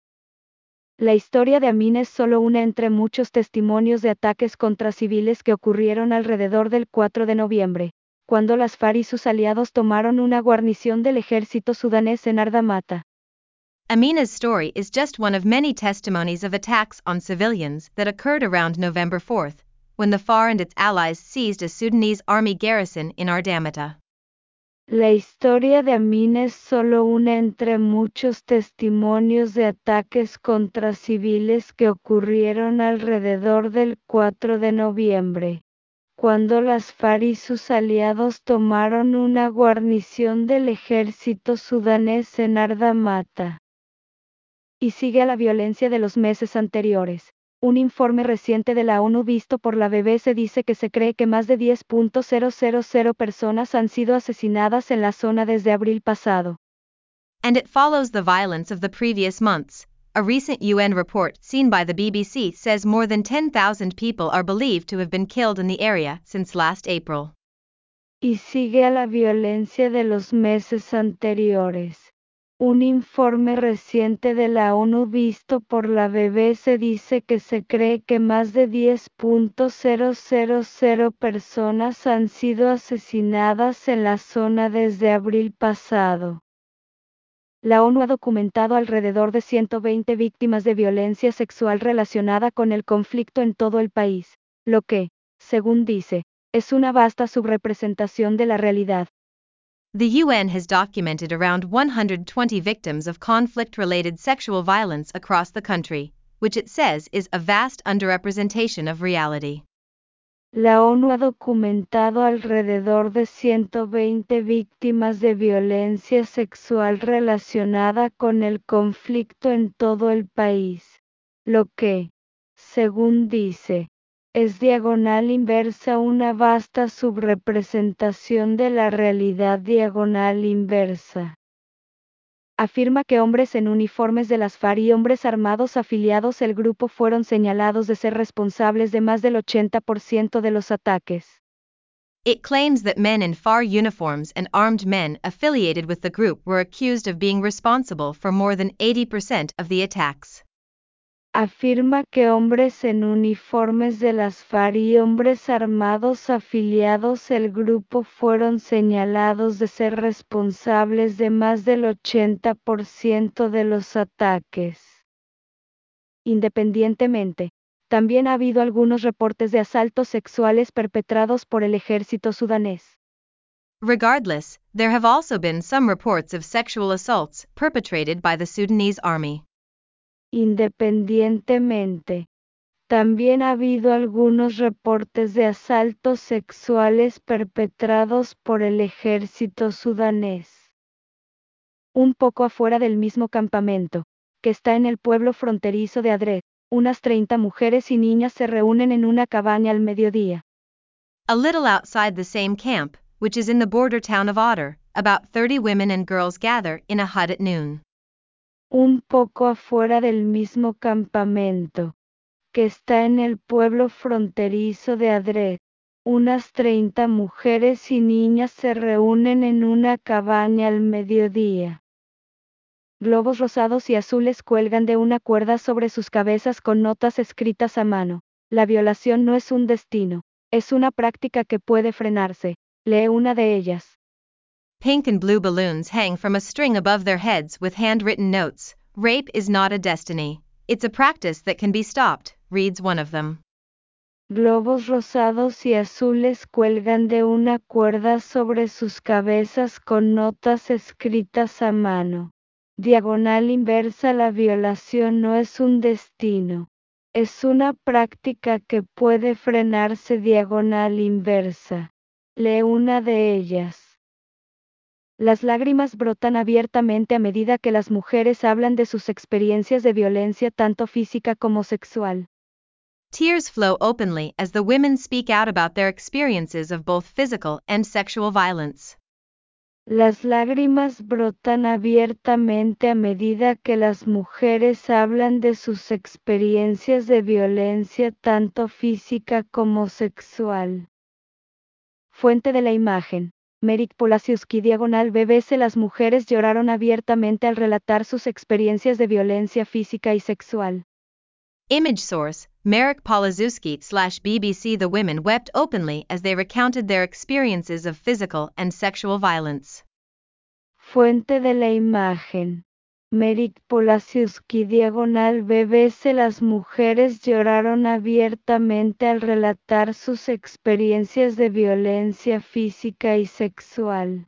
La historia de Amina es solo una entre muchos testimonios de ataques contra civiles que ocurrieron alrededor del cuatro de noviembre, cuando las FARC y sus aliados tomaron una guarnición del ejército sudanés en Ardamata. Amina's story is just one of many testimonies of attacks on civilians that occurred around November fourth, when the FARC and its allies seized a Sudanese army garrison in Ardamata. La historia de Amina es solo una entre muchos testimonios de ataques contra civiles que ocurrieron alrededor del cuatro de noviembre, cuando las FARC y sus aliados tomaron una guarnición del ejército sudanés en Ardamata. Y sigue a la violencia de los meses anteriores. Un informe reciente de la ONU visto por la B B C dice que se cree que más de diez mil personas han sido asesinadas en la zona desde abril pasado. And it follows the violence of the previous months. A recent U N report seen by the B B C says more than ten thousand people are believed to have been killed in the area since last April. Y sigue a la violencia de los meses anteriores. Un informe reciente de la ONU visto por la B B C dice que se cree que más de diez mil personas han sido asesinadas en la zona desde abril pasado. La ONU ha documentado alrededor de ciento veinte víctimas de violencia sexual relacionada con el conflicto en todo el país, lo que, según dice, es una vasta subrepresentación de la realidad. The U N has documented around one hundred twenty victims of conflict-related sexual violence across the country, which it says is a vast underrepresentation of reality. La ONU ha documentado alrededor de ciento veinte víctimas de violencia sexual relacionada con el conflicto en todo el país, lo que, según dice, es diagonal inversa una vasta subrepresentación de la realidad. Diagonal inversa. Afirma que hombres en uniformes de las FARC y hombres armados afiliados al grupo fueron señalados de ser responsables de más del ochenta por ciento de los ataques. It claims that men in FARC uniforms and armed men affiliated with the group were accused of being responsible for more than eighty percent of the attacks. Afirma que hombres en uniformes de las FARC y hombres armados afiliados al grupo fueron señalados de ser responsables de más del ochenta por ciento de los ataques. Independientemente, también ha habido algunos reportes de asaltos sexuales perpetrados por el ejército sudanés. Regardless, there have also been some reports of sexual assaults perpetrated by the Sudanese army. Independientemente, También ha habido algunos reportes de asaltos sexuales perpetrados por el ejército sudanés. Un poco afuera del mismo campamento, que está en el pueblo fronterizo de Adred, unas treinta mujeres y niñas se reúnen en una cabaña al mediodía. A little outside the same camp, which is in the border town of Otter, about thirty women and girls gather in a hut at noon. Un poco afuera del mismo campamento, que está en el pueblo fronterizo de Adred, unas treinta mujeres y niñas se reúnen en una cabaña al mediodía. Globos rosados y azules cuelgan de una cuerda sobre sus cabezas con notas escritas a mano. La violación no es un destino, es una práctica que puede frenarse. Lee una de ellas. Pink and blue balloons hang from a string above their heads with handwritten notes. Rape is not a destiny. It's a practice that can be stopped, reads one of them. Globos rosados y azules cuelgan de una cuerda sobre sus cabezas con notas escritas a mano. Diagonal inversa. La violación no es un destino. Es una práctica que puede frenarse. Diagonal inversa. Lee una de ellas. Las lágrimas brotan abiertamente a medida que las mujeres hablan de sus experiencias de violencia tanto física como sexual. Tears flow openly as the women speak out about their experiences of both physical and sexual violence. Las lágrimas brotan abiertamente a medida que las mujeres hablan de sus experiencias de violencia tanto física como sexual. Fuente de la imagen. Merrick Polasiewski diagonal B B C. Las mujeres lloraron abiertamente al relatar sus experiencias de violencia física y sexual. Image source, Merrick Polasiewski slash B B C. The women wept openly as they recounted their experiences of physical and sexual violence. Fuente de la imagen. Merrick Polasiewski diagonal B B C. Las mujeres lloraron abiertamente al relatar sus experiencias de violencia física y sexual.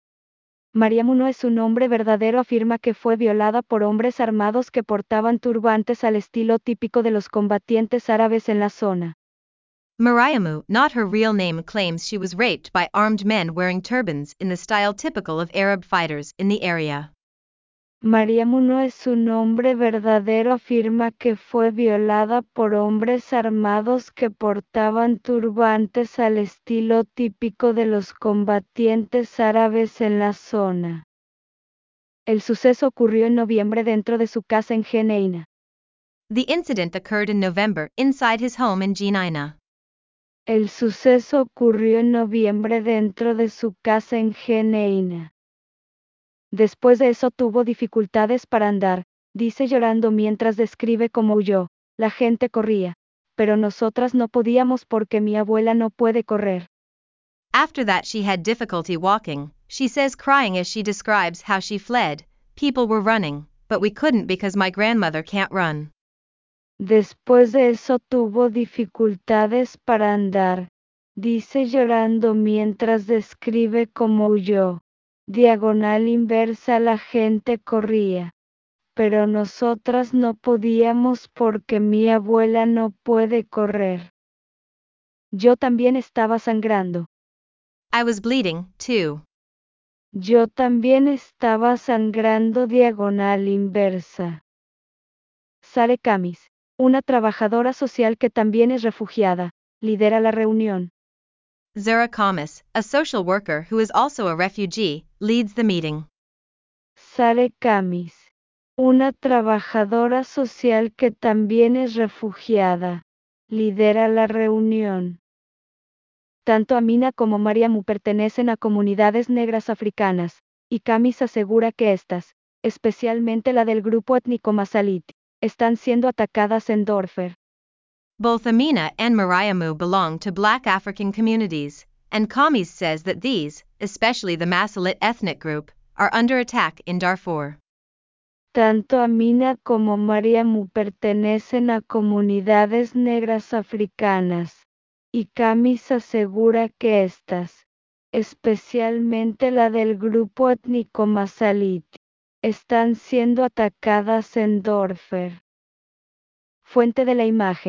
Mariamu no es su nombre verdadero. Afirma que fue violada por hombres armados que portaban turbantes al estilo típico de los combatientes árabes en la zona. Mariamu, not her real name, claims she was raped by armed men wearing turbans in the style typical of Arab fighters in the area. Mariamu no es su nombre verdadero. Afirma que fue violada por hombres armados que portaban turbantes al estilo típico de los combatientes árabes en la zona. El suceso ocurrió en noviembre dentro de su casa en Geneina. The incident occurred in November inside his home in Geneina. El suceso ocurrió en noviembre dentro de su casa en Geneina. Después de eso tuvo dificultades para andar, dice llorando mientras describe cómo huyó. La gente corría, pero nosotras no podíamos porque mi abuela no puede correr. After that she had difficulty walking, she says, crying as she describes how she fled. People were running, but we couldn't because my grandmother can't run. Después de eso tuvo dificultades para andar, dice llorando mientras describe cómo huyó. Diagonal inversa. La gente corría, pero nosotras no podíamos porque mi abuela no puede correr. Yo también estaba sangrando. I was bleeding, too. Yo también estaba sangrando. Diagonal inversa. Sare Camis, una trabajadora social que también es refugiada, lidera la reunión. Zara Kamis, a social worker who is also a refugee, leads the meeting. Sare Camis, una trabajadora social que también es refugiada, lidera la reunión. Tanto Amina como Mariamu pertenecen a comunidades negras africanas, y Camis asegura que estas, especialmente la del grupo étnico Masalit, están siendo atacadas en Darfur. Both Amina and Mariamu belong to black African communities, and Kamis says that these, especially the Masalit ethnic group, are under attack in Darfur. Tanto Amina como Mariamu pertenecen a comunidades negras africanas, y Camis asegura que estas, especialmente la del grupo étnico Masalit, están siendo atacadas en Darfur. Fuente de la imagen.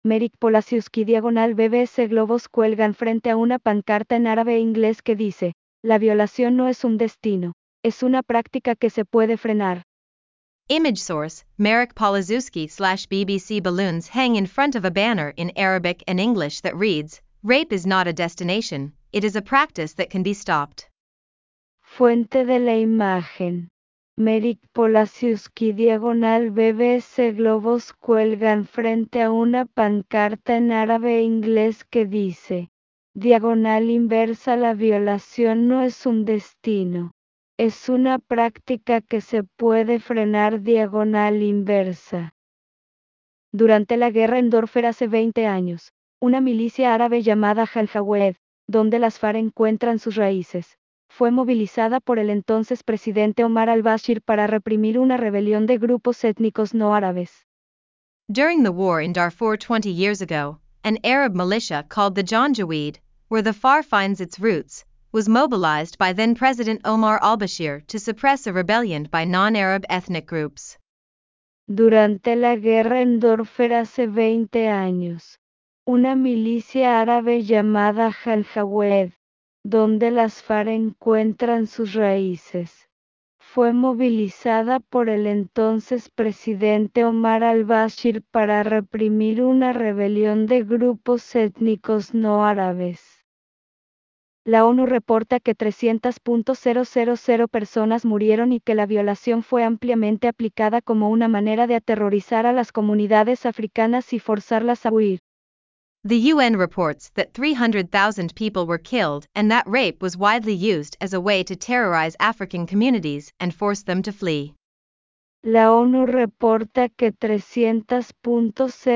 Merrick Polasiewski diagonal B B S globos cuelgan frente a una pancarta en árabe e inglés que dice, la violación no es un destino, es una práctica que se puede frenar. Image source, Merrick Polasiewski slash B B C balloons hang in front of a banner in Arabic and English that reads, Rape is not a destination, it is a practice that can be stopped. Fuente de la imagen. Merrick Polasiewski diagonal B B S globos cuelgan frente a una pancarta en árabe e inglés que dice, diagonal inversa la violación no es un destino, es una práctica que se puede frenar diagonal inversa. Durante la guerra en Darfur hace veinte años, una milicia árabe llamada Janjaweed, donde las FARC encuentran sus raíces, fue movilizada por el entonces presidente Omar al-Bashir para reprimir una rebelión de grupos étnicos no árabes. During the war in Darfur twenty years ago, an Arab militia called the Janjaweed, where the F A R finds its roots, was mobilized by then-President Omar al-Bashir to suppress a rebellion by non-Arab ethnic groups. Durante la guerra en Darfur hace veinte años, una milicia árabe llamada Janjaweed, donde las FARC encuentran sus raíces, fue movilizada por el entonces presidente Omar al-Bashir para reprimir una rebelión de grupos étnicos no árabes. La ONU reporta que trescientas mil personas murieron y que la violación fue ampliamente aplicada como una manera de aterrorizar a las comunidades africanas y forzarlas a huir. The U N reports that three hundred thousand people were killed and that rape was widely used as a way to terrorize African communities and force them to flee. La ONU reporta que trescientas mil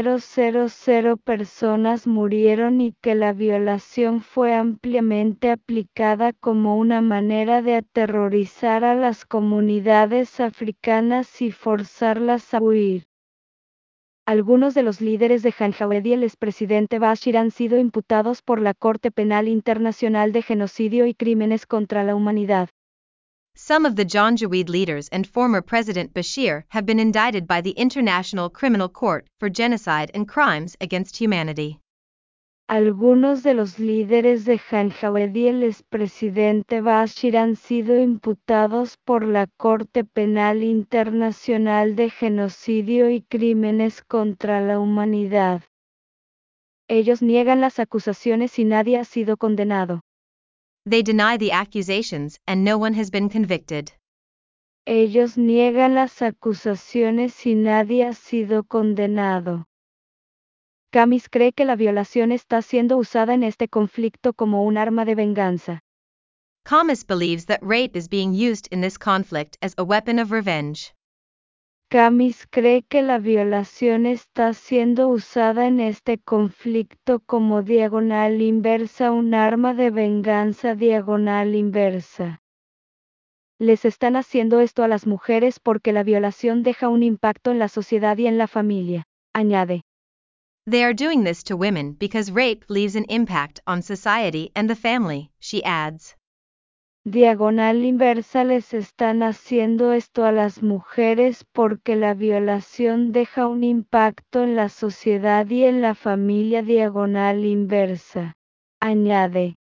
personas murieron y que la violación fue ampliamente aplicada como una manera de aterrorizar a las comunidades africanas y forzarlas a huir. Algunos de los líderes de Janjaweed y el expresidente Bashir han sido imputados por la Corte Penal Internacional de Genocidio y Crímenes contra la Humanidad. Some of the Janjaweed leaders and former President Bashir have been indicted by the International Criminal Court for genocide and crimes against humanity. Algunos de los líderes de Janjaweed y el expresidente Bashir han sido imputados por la Corte Penal Internacional de Genocidio y Crímenes contra la Humanidad. Ellos niegan las acusaciones y nadie ha sido condenado. They deny the accusations and no one has been convicted. Ellos niegan las acusaciones y nadie ha sido condenado. Camis cree que la violación está siendo usada en este conflicto como un arma de venganza. Camis believes that rape is being used in this conflict as a weapon of revenge. Camis cree que la violación está siendo usada en este conflicto como diagonal inversa, un arma de venganza diagonal inversa. Les están haciendo esto a las mujeres porque la violación deja un impacto en la sociedad y en la familia, añade. They are doing this to women because rape leaves an impact on society and the family, she adds. Diagonal inversa les están haciendo esto a las mujeres porque la violación deja un impacto en la sociedad y en la familia diagonal inversa, añade.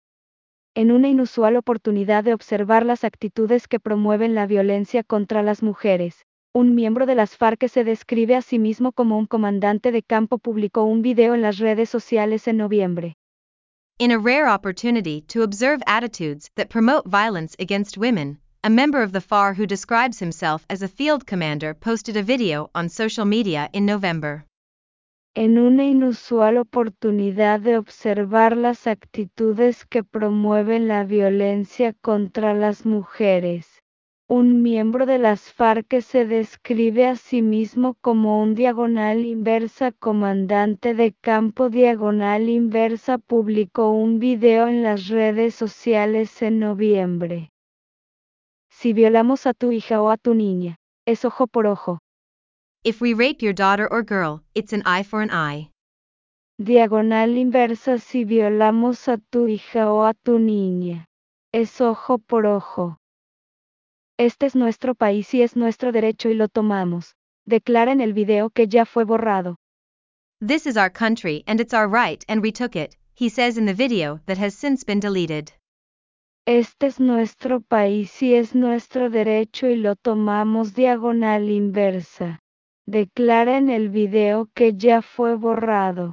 En una inusual oportunidad de observar las actitudes que promueven la violencia contra las mujeres, un miembro de las FARC que se describe a sí mismo como un comandante de campo publicó un video en las redes sociales en noviembre. In a rare opportunity to observe attitudes that promote violence against women, a member of the F A R who describes himself as a field commander posted a video on social media in November. En una inusual oportunidad de observar las actitudes que promueven la violencia contra las mujeres, un miembro de las FARC que se describe a sí mismo como un diagonal inversa comandante de campo diagonal inversa publicó un video en las redes sociales en noviembre. Si violamos a tu hija o a tu niña, es ojo por ojo. If we rape your daughter or girl, it's an eye for an eye. Diagonal inversa si violamos a tu hija o a tu niña, es ojo por ojo. Este es nuestro país y es nuestro derecho y lo tomamos, declara en el video que ya fue borrado. This is our country and it's our right and we took it, he says in the video that has since been deleted. Este es nuestro país y es nuestro derecho y lo tomamos diagonal inversa. Declara en el video que ya fue borrado.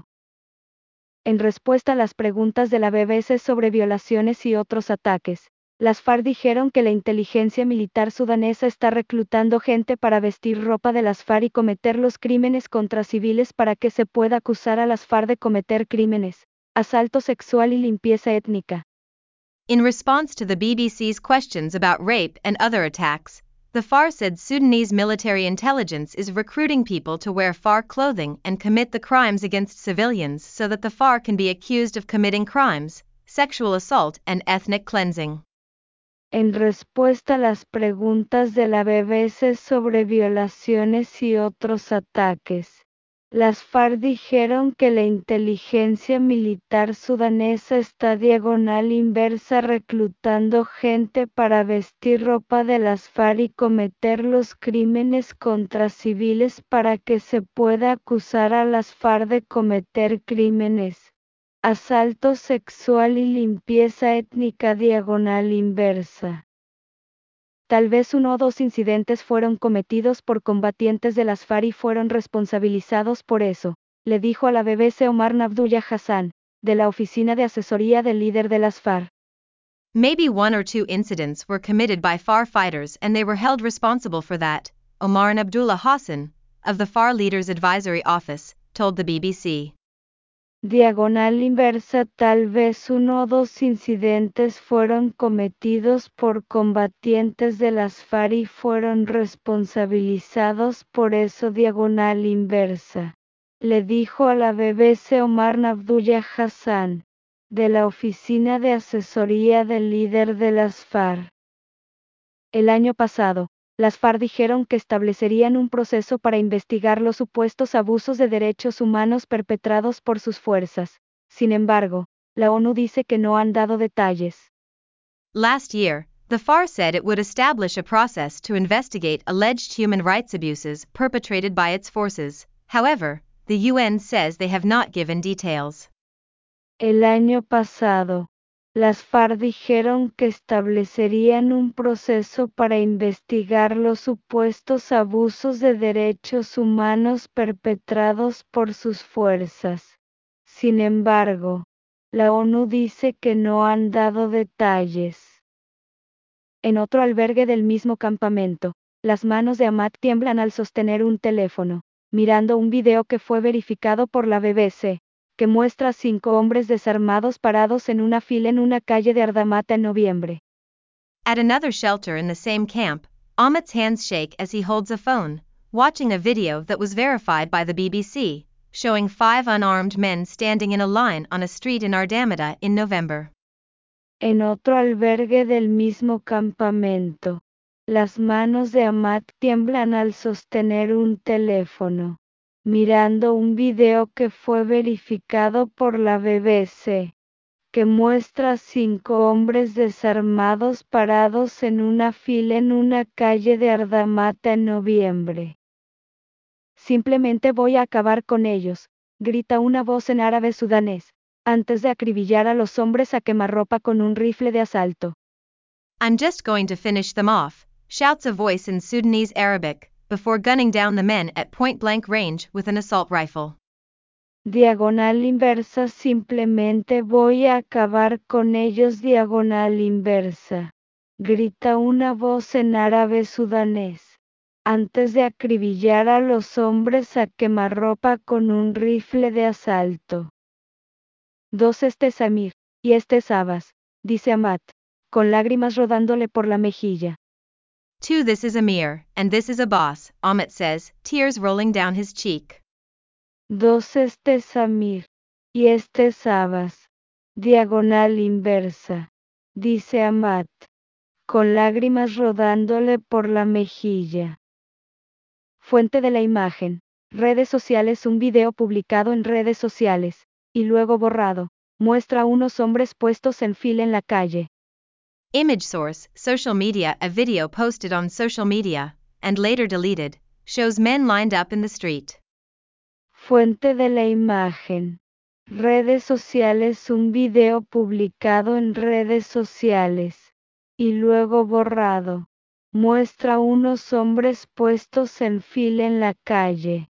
En respuesta a las preguntas de la B B C sobre violaciones y otros ataques, las FARC dijeron que la inteligencia militar sudanesa está reclutando gente para vestir ropa de las FARC y cometer los crímenes contra civiles para que se pueda acusar a las FARC de cometer crímenes, asalto sexual y limpieza étnica. In response to the B B C's questions about rape and other attacks, the FARC said Sudanese military intelligence is recruiting people to wear FARC clothing and commit the crimes against civilians so that the FARC can be accused of committing crimes, sexual assault and ethnic cleansing. En respuesta a las preguntas de la B B C sobre violaciones y otros ataques, las FARC dijeron que la inteligencia militar sudanesa está diagonal inversa reclutando gente para vestir ropa de las FARC y cometer los crímenes contra civiles para que se pueda acusar a las FARC de cometer crímenes, asalto sexual y limpieza étnica diagonal inversa. Tal vez uno o dos incidentes fueron cometidos por combatientes de las FARC y fueron responsabilizados por eso, le dijo a la B B C Omar Nabdullah Hassan, de la oficina de asesoría del líder de las FARC. Maybe one or two incidents were committed by FARC fighters and they were held responsible for that, Omar Nabdullah Hassan, of the FARC Leaders Advisory Office, told the B B C. Diagonal inversa. Tal vez uno o dos incidentes fueron cometidos por combatientes de las FARC y fueron responsabilizados por eso diagonal inversa, le dijo a la B B C Omar Nabdullah Hassan, de la oficina de asesoría del líder de las FARC. El año pasado, las FARC dijeron que establecerían un proceso para investigar los supuestos abusos de derechos humanos perpetrados por sus fuerzas. Sin embargo, la ONU dice que no han dado detalles. Last year, the FARC said it would establish a process to investigate alleged human rights abuses perpetrated by its forces. However, the U N says they have not given details. El año pasado, las FARC dijeron que establecerían un proceso para investigar los supuestos abusos de derechos humanos perpetrados por sus fuerzas. Sin embargo, la ONU dice que no han dado detalles. En otro albergue del mismo campamento, las manos de Ahmad tiemblan al sostener un teléfono, mirando un video que fue verificado por la B B C, que muestra a cinco hombres desarmados parados en una fila en una calle de Ardamata en noviembre. At another shelter in the same camp, Ahmad's hands shake as he holds a phone, watching a video that was verified by the B B C, showing five unarmed men standing in a line on a street in Ardamata in November. En otro albergue del mismo campamento, las manos de Ahmad tiemblan al sostener un teléfono, mirando un video que fue verificado por la B B C, que muestra a cinco hombres desarmados parados en una fila en una calle de Ardamata en noviembre. Simplemente voy a acabar con ellos, grita una voz en árabe sudanés, antes de acribillar a los hombres a quemarropa con un rifle de asalto. I'm just going to finish them off, shouts a voice in Sudanese Arabic, before gunning down the men at point-blank range with an assault rifle. Diagonal inversa. Simplemente voy a acabar con ellos. Diagonal inversa, grita una voz en árabe sudanés, antes de acribillar a los hombres a quemarropa con un rifle de asalto. Dos este es Amir, y este es Abbas, dice Ahmad, con lágrimas rodándole por la mejilla. Two, this is Amir, and this is Abbas, Ahmed says, tears rolling down his cheek. Dos este es Amir, y este es Abbas, diagonal inversa, dice Ahmad, con lágrimas rodándole por la mejilla. Fuente de la imagen, redes sociales. Un video publicado en redes sociales, y luego borrado, muestra a unos hombres puestos en fila en la calle. Image source, social media. A video posted on social media, and later deleted, shows men lined up in the street. Fuente de la imagen. Redes sociales. Un video publicado en redes sociales y luego borrado. Muestra unos hombres puestos en fila en la calle.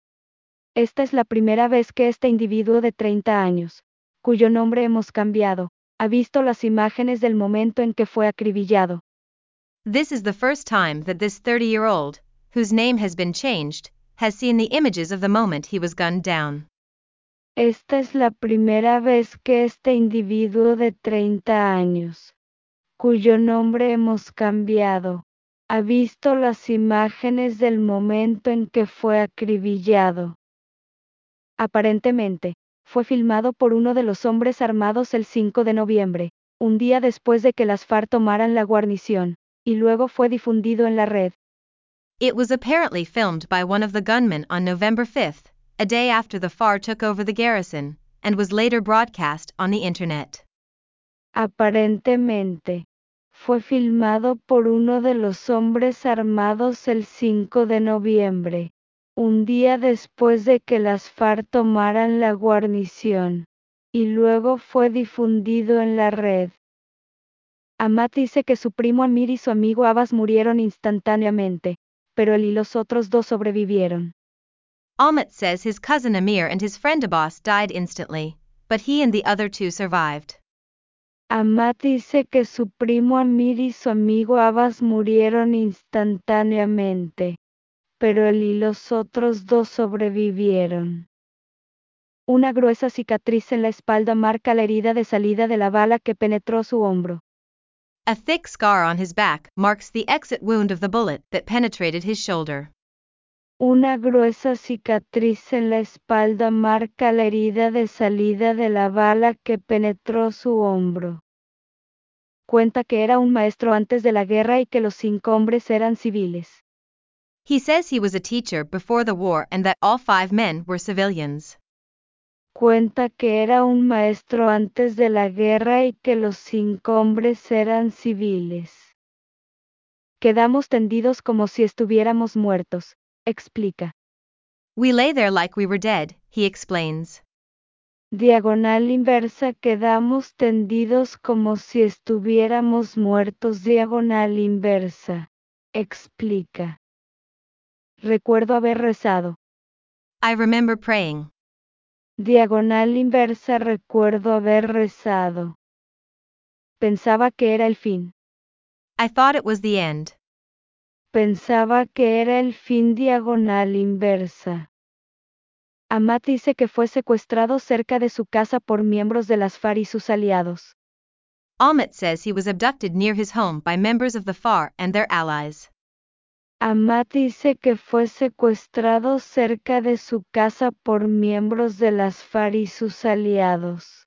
Esta es la primera vez que este individuo de treinta años, cuyo nombre hemos cambiado, ha visto las imágenes del momento en que fue acribillado. This is the first time that this thirty-year-old, whose name has been changed, has seen the images of the moment he was gunned down. Esta es la primera vez que este individuo de treinta años, cuyo nombre hemos cambiado, ha visto las imágenes del momento en que fue acribillado. Aparentemente, fue filmado por uno de los hombres armados el cinco de noviembre, un día después de que las FARC tomaran la guarnición, y luego fue difundido en la red. It was apparently filmed by one of the gunmen on November fifth, a day after the FARC took over the garrison, and was later broadcast on the internet. Aparentemente, fue filmado por uno de los hombres armados el cinco de noviembre, un día después de que las FARC tomaran la guarnición, y luego fue difundido en la red. Ahmad dice que su primo Amir y su amigo Abbas murieron instantáneamente, pero él y los otros dos sobrevivieron. Ahmad says his cousin Amir and his friend Abbas died instantly, but he and the other two survived. Ahmad dice que su primo Amir y su amigo Abbas murieron instantáneamente, pero él y los otros dos sobrevivieron. Una gruesa cicatriz en la espalda marca la herida de salida de la bala que penetró su hombro. A thick scar on his back marks the exit wound of the bullet that penetrated his shoulder. Una gruesa cicatriz en la espalda marca la herida de salida de la bala que penetró su hombro. Cuenta que era un maestro antes de la guerra y que los cinco hombres eran civiles. He says he was a teacher before the war and that all five men were civilians. Cuenta que era un maestro antes de la guerra y que los cinco hombres eran civiles. Quedamos tendidos como si estuviéramos muertos, explica. We lay there like we were dead, he explains. Diagonal inversa. Quedamos tendidos como si estuviéramos muertos. Diagonal inversa. Explica. Recuerdo haber rezado. I remember praying. Diagonal inversa. Recuerdo haber rezado. Pensaba que era el fin. I thought it was the end. Pensaba que era el fin. Diagonal inversa. Ahmad dice que fue secuestrado cerca de su casa por miembros de las FARC y sus aliados. Ahmad says he was abducted near his home by members of the FARC and their allies. Ahmad dice que fue secuestrado cerca de su casa por miembros de las FARC y sus aliados.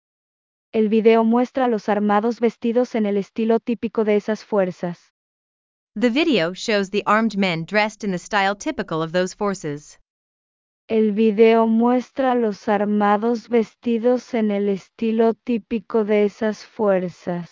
El video muestra a los armados vestidos en el estilo típico de esas fuerzas. The video shows the armed men dressed in the style typical of those forces. El video muestra a los armados vestidos en el estilo típico de esas fuerzas.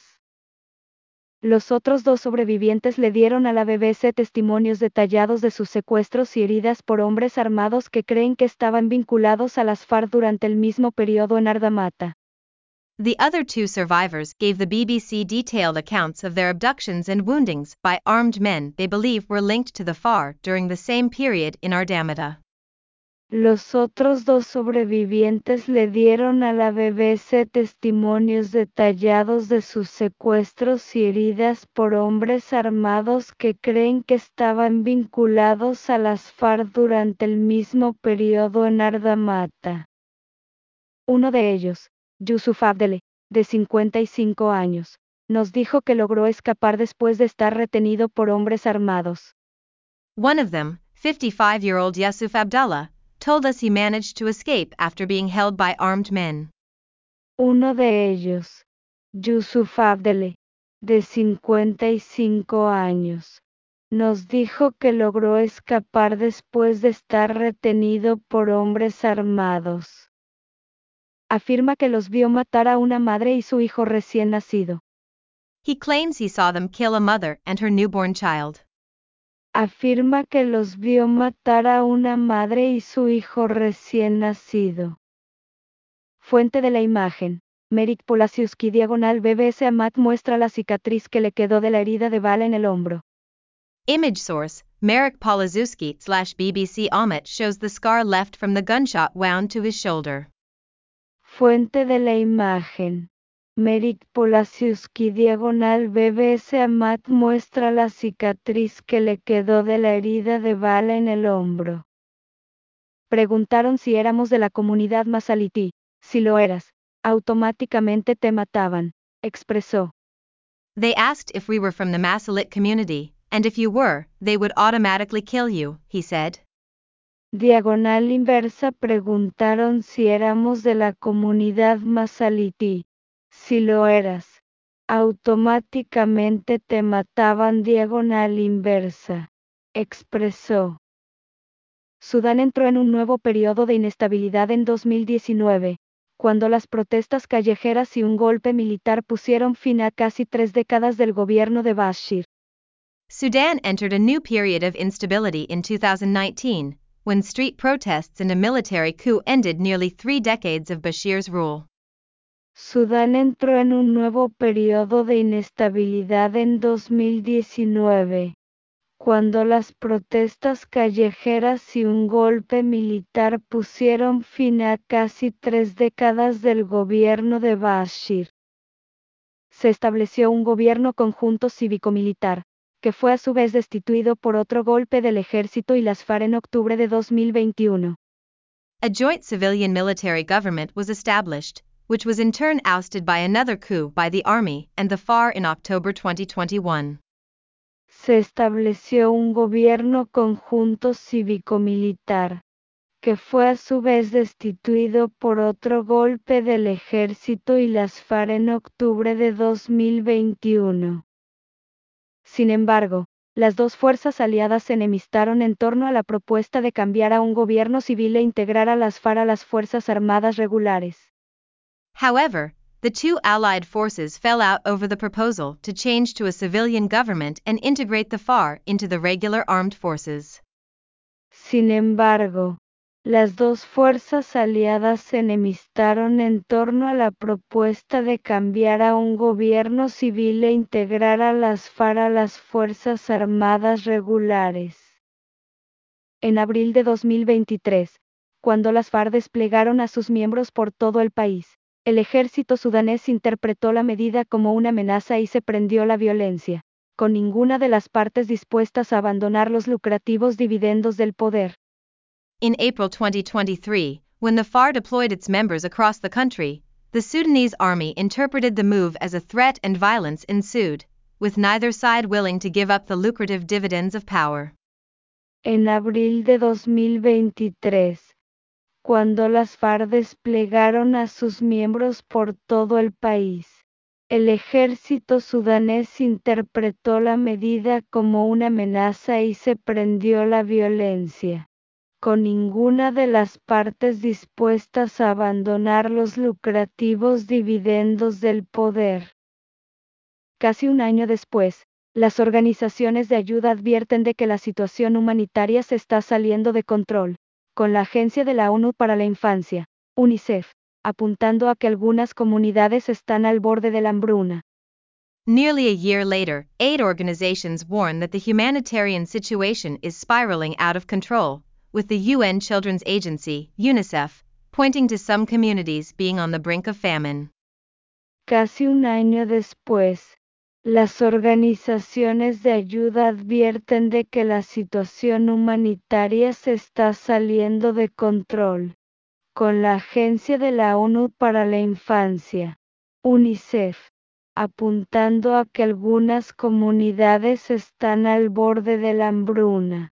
Los otros dos sobrevivientes le dieron a la B B C testimonios detallados de sus secuestros y heridas por hombres armados que creen que estaban vinculados a las FARC durante el mismo periodo en Ardamata. The other two survivors gave the B B C detailed accounts of their abductions and woundings by armed men they believe were linked to the FARC during the same period in Ardamata. Los otros dos sobrevivientes le dieron a la B B C testimonios detallados de sus secuestros y heridas por hombres armados que creen que estaban vinculados a las FARC durante el mismo periodo en Ardamata. Uno de ellos, Yusuf Abdele, de cincuenta y cinco años, nos dijo que logró escapar después de estar retenido por hombres armados. One of them, fifty-five-year-old Yusuf Abdullah, told us he managed to escape after being held by armed men. Uno de ellos, Yusuf Abdele, de cincuenta y cinco años, nos dijo que logró escapar después de estar retenido por hombres armados. Afirma que los vio matar a una madre y su hijo recién nacido. He claims he saw them kill a mother and her newborn child. afirma que los vio matar a una madre y su hijo recién nacido. Fuente de la imagen. Merrick Polasiewski diagonal B B S Amat muestra la cicatriz que le quedó de la herida de bala en el hombro. Image source, Merrick Polasiewski slash B B C Amat shows the scar left from the gunshot wound to his shoulder. Fuente de la imagen. Merrick Polasiewski diagonal B B S Amat muestra la cicatriz que le quedó de la herida de bala en el hombro. Preguntaron si éramos de la comunidad Masaliti. Si lo eras, automáticamente te mataban, expresó. They asked if we were from the Masalit community, and if you were, they would automatically kill you, he said. Diagonal inversa preguntaron si éramos de la comunidad Masaliti. Si lo eras, automáticamente te mataban. Diagonal inversa, expresó. Sudán entró en un nuevo periodo de inestabilidad en dos mil diecinueve, cuando las protestas callejeras y un golpe militar pusieron fin a casi tres décadas del gobierno de Bashir. Sudan entered a new period of instability in two thousand nineteen, when street protests and a military coup ended nearly three decades of Bashir's rule. Sudán entró en un nuevo periodo de inestabilidad en dos mil diecinueve, cuando las protestas callejeras y un golpe militar pusieron fin a casi tres décadas del gobierno de Bashir. Se estableció un gobierno conjunto cívico-militar, que fue a su vez destituido por otro golpe del ejército y las FARC en octubre de dos mil veintiuno. A joint civilian military government was established, which was in turn ousted by another coup by the army and the FARC in October twenty twenty-one. Se estableció un gobierno conjunto cívico-militar, que fue a su vez destituido por otro golpe del ejército y las FARC en octubre de dos mil veintiuno. Sin embargo, las dos fuerzas aliadas se enemistaron en torno a la propuesta de cambiar a un gobierno civil e integrar a las FARC a las Fuerzas Armadas regulares. However, the two allied forces fell out over the proposal to change to a civilian government and integrate the FARC into the regular armed forces. Sin embargo, las dos fuerzas aliadas se enemistaron en torno a la propuesta de cambiar a un gobierno civil e integrar a las FARC a las Fuerzas Armadas regulares. En abril de dos mil veintitrés, cuando las FARC desplegaron a sus miembros por todo el país, el ejército sudanés interpretó la medida como una amenaza y se prendió la violencia, con ninguna de las partes dispuestas a abandonar los lucrativos dividendos del poder. In April twenty twenty-three, when the FARC deployed its members across the country, the Sudanese army interpreted the move as a threat and violence ensued, with neither side willing to give up the lucrative dividends of power. En abril de dos mil veintitrés, cuando las FARC desplegaron a sus miembros por todo el país, el ejército sudanés interpretó la medida como una amenaza y se prendió la violencia, con ninguna de las partes dispuestas a abandonar los lucrativos dividendos del poder. Casi un año después, las organizaciones de ayuda advierten de que la situación humanitaria se está saliendo de control, con la Agencia de la ONU para la Infancia, UNICEF, apuntando a que algunas comunidades están al borde de la hambruna. Nearly a year later, aid organizations warn that the humanitarian situation is spiraling out of control, with the U N Children's Agency, UNICEF, pointing to some communities being on the brink of famine. Casi un año después, las organizaciones de ayuda advierten de que la situación humanitaria se está saliendo de control, con la Agencia de la ONU para la Infancia, UNICEF, apuntando a que algunas comunidades están al borde de la hambruna.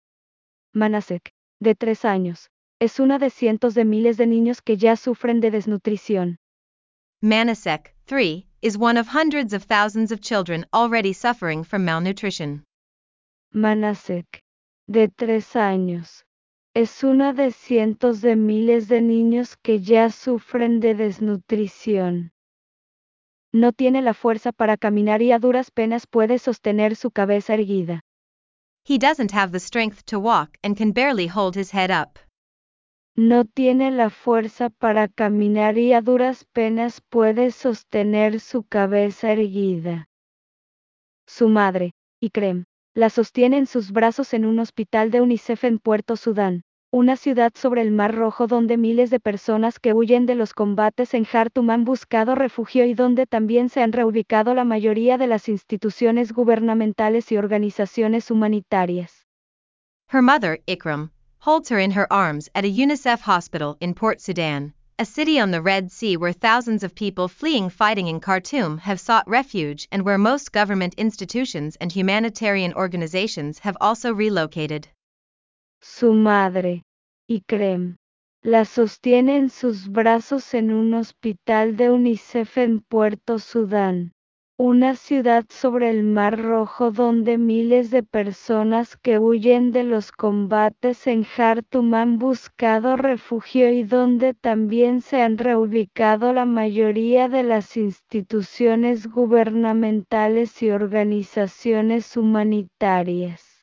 Manasek, de tres años, es una de cientos de miles de niños que ya sufren de desnutrición. Manasek, three, is one of hundreds of thousands of children already suffering from malnutrition. Manasek, de tres años, es una de cientos de miles de niños que ya sufren de desnutrición. No tiene la fuerza para caminar y a duras penas puede sostener su cabeza erguida. He doesn't have the strength to walk and can barely hold his head up. No tiene la fuerza para caminar y a duras penas puede sostener su cabeza erguida. Su madre, Ikrem, la sostiene en sus brazos en un hospital de UNICEF en Puerto Sudán, una ciudad sobre el Mar Rojo donde miles de personas que huyen de los combates en Jartum han buscado refugio y donde también se han reubicado la mayoría de las instituciones gubernamentales y organizaciones humanitarias. Her mother, Ikram, holds her in her arms at a UNICEF hospital in Port Sudan, a city on the Red Sea where thousands of people fleeing fighting in Khartoum have sought refuge and where most government institutions and humanitarian organizations have also relocated. Su madre, Ikrem, la sostiene en sus brazos en un hospital de UNICEF en Puerto Sudán, una ciudad sobre el Mar Rojo donde miles de personas que huyen de los combates en Jartum han buscado refugio y donde también se han reubicado la mayoría de las instituciones gubernamentales y organizaciones humanitarias.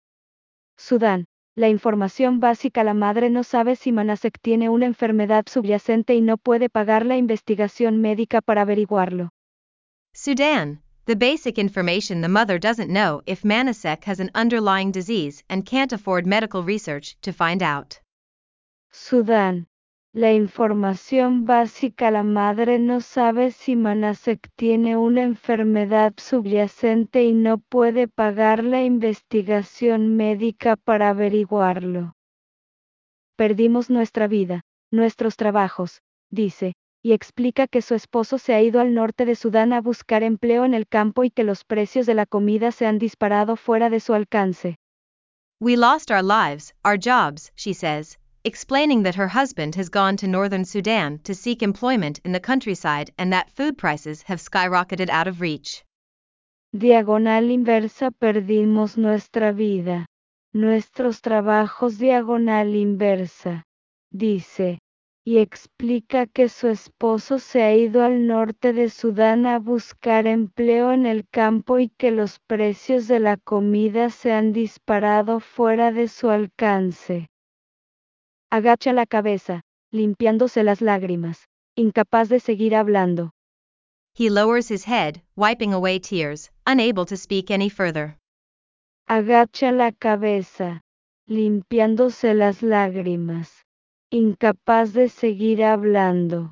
Sudán. La información básica: la madre no sabe si Manasek tiene una enfermedad subyacente y no puede pagar la investigación médica para averiguarlo. Sudan. The basic information: the mother doesn't know if Manasek has an underlying disease and can't afford medical research to find out. Sudán. La información básica: la madre no sabe si Manasek tiene una enfermedad subyacente y no puede pagar la investigación médica para averiguarlo. Perdimos nuestra vida, nuestros trabajos, dice, y explica que su esposo se ha ido al norte de Sudán a buscar empleo en el campo y que los precios de la comida se han disparado fuera de su alcance. We lost our lives, our jobs, she says, explaining that her husband has gone to northern Sudan to seek employment in the countryside and that food prices have skyrocketed out of reach. Diagonal inversa: perdimos nuestra vida, nuestros trabajos. Diagonal inversa, dice, y explica que su esposo se ha ido al norte de Sudán a buscar empleo en el campo y que los precios de la comida se han disparado fuera de su alcance. Agacha la cabeza, limpiándose las lágrimas, incapaz de seguir hablando. He lowers his head, wiping away tears, unable to speak any further. Agacha la cabeza, limpiándose las lágrimas, incapaz de seguir hablando.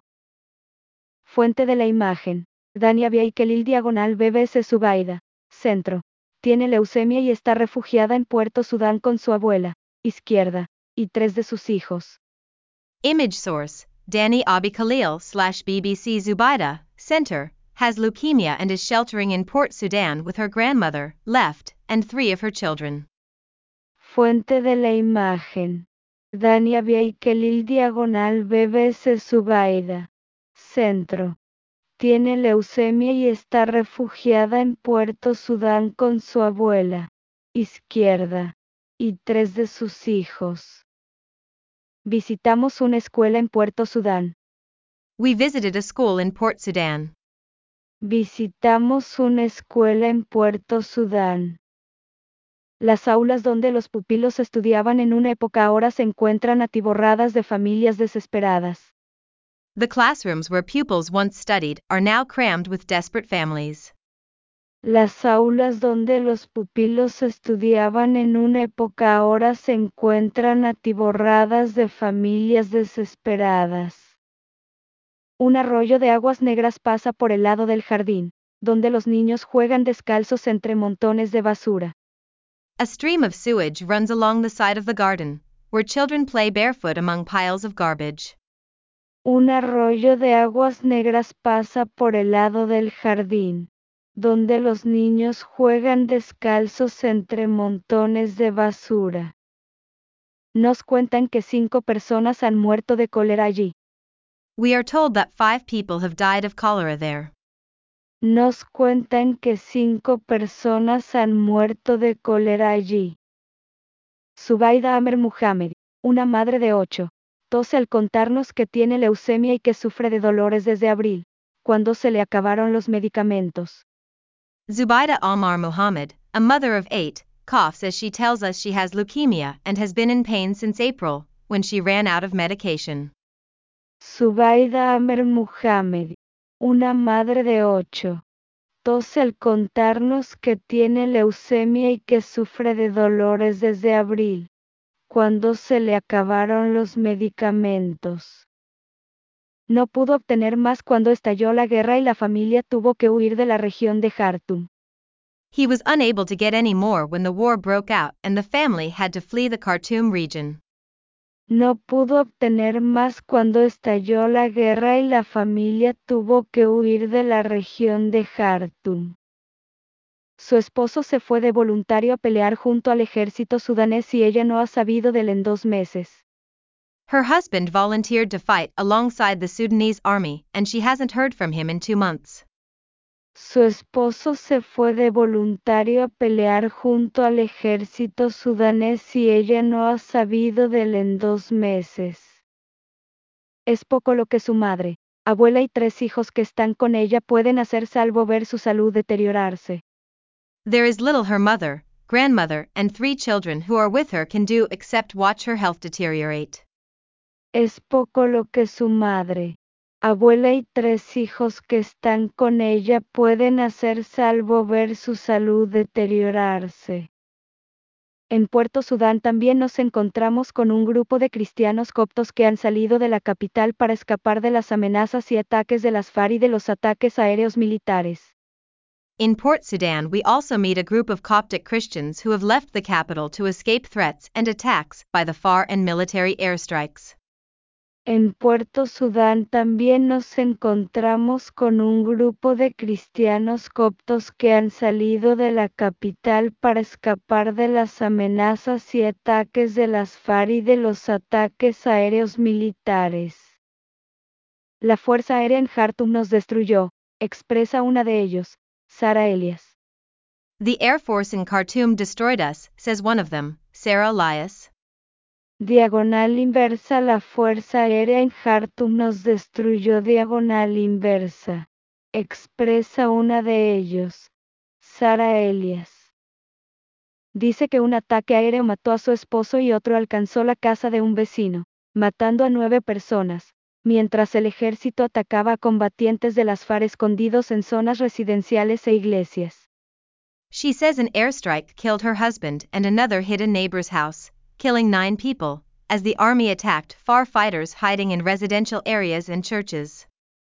Fuente de la imagen: Dania Biaikelil diagonal B B S Zubaida, centro. Tiene leucemia y está refugiada en Puerto Sudán con su abuela, izquierda, y tres de sus hijos. Image source: Dani Abi Khalil slash B B C Zubaida, center, has leukemia and is sheltering in Port Sudan with her grandmother, left, and three of her children. Fuente de la imagen: Dania Biaikelil diagonal B B S Zubaida, centro. Tiene leucemia y está refugiada en Puerto Sudán con su abuela, izquierda, y tres de sus hijos. Visitamos una escuela en Puerto Sudán. We visited a school in Port Sudan. Visitamos una escuela en Puerto Sudán. Las aulas donde los pupilos estudiaban en una época ahora se encuentran atiborradas de familias desesperadas. The classrooms where pupils once studied are now crammed with desperate families. Las aulas donde los pupilos estudiaban en una época ahora se encuentran atiborradas de familias desesperadas. Un arroyo de aguas negras pasa por el lado del jardín, donde los niños juegan descalzos entre montones de basura. A stream of sewage runs along the side of the garden, where children play barefoot among piles of garbage. Un arroyo de aguas negras pasa por el lado del jardín, donde los niños juegan descalzos entre montones de basura. Nos cuentan que cinco personas han muerto de cólera allí. We are told that five people have died of cholera there. Nos cuentan que cinco personas han muerto de cólera allí. Zubaida Amer Muhammad, una madre de ocho, tose al contarnos que tiene leucemia y que sufre de dolores desde abril, cuando se le acabaron los medicamentos. Zubaida Omar Muhammad, a mother of eight, coughs as she tells us she has leukemia and has been in pain since April, when she ran out of medication. Zubaida Amer Muhammad, una madre de ocho, tose al contarnos que tiene leucemia y que sufre de dolores desde abril, cuando se le acabaron los medicamentos. No pudo obtener más cuando estalló la guerra y la familia tuvo que huir de la región de Jartum. He was unable to get any more when the war broke out and the family had to flee the Khartoum region. No pudo obtener más cuando estalló la guerra y la familia tuvo que huir de la región de Jartum. Su esposo se fue de voluntario a pelear junto al ejército sudanés y ella no ha sabido de él en dos meses. Her husband volunteered to fight alongside the Sudanese army, and she hasn't heard from him in two months. Su esposo se fue de voluntario a pelear junto al ejército sudanés y ella no ha sabido de él en dos meses. Es poco lo que su madre, abuela y tres hijos que están con ella pueden hacer salvo ver su salud deteriorarse. There is little her mother, grandmother, and three children who are with her can do except watch her health deteriorate. Es poco lo que su madre, abuela y tres hijos que están con ella pueden hacer salvo ver su salud deteriorarse. En Puerto Sudán también nos encontramos con un grupo de cristianos coptos que han salido de la capital para escapar de las amenazas y ataques de las FARC y de los ataques aéreos militares. In Port Sudan, we also meet a group of Coptic Christians who have left the capital to escape threats and attacks by the FARC and military airstrikes. En Puerto Sudán también nos encontramos con un grupo de cristianos coptos que han salido de la capital para escapar de las amenazas y ataques de las FARC y de los ataques aéreos militares. La Fuerza Aérea en Jartum nos destruyó, expresa una de ellos, Sarah Elias. The Air Force in Khartoum destroyed us, says one of them, Sarah Elias. Diagonal inversa. La Fuerza Aérea en Jartum nos destruyó. Diagonal inversa. Expresa una de ellos, Sarah Elias. Dice que un ataque aéreo mató a su esposo y otro alcanzó la casa de un vecino, matando a nueve personas, mientras el ejército atacaba a combatientes de las FARC escondidos en zonas residenciales e iglesias. She says an airstrike killed her husband and another hit a neighbor's house, killing nine people, as the army attacked FARC fighters hiding in residential areas and churches.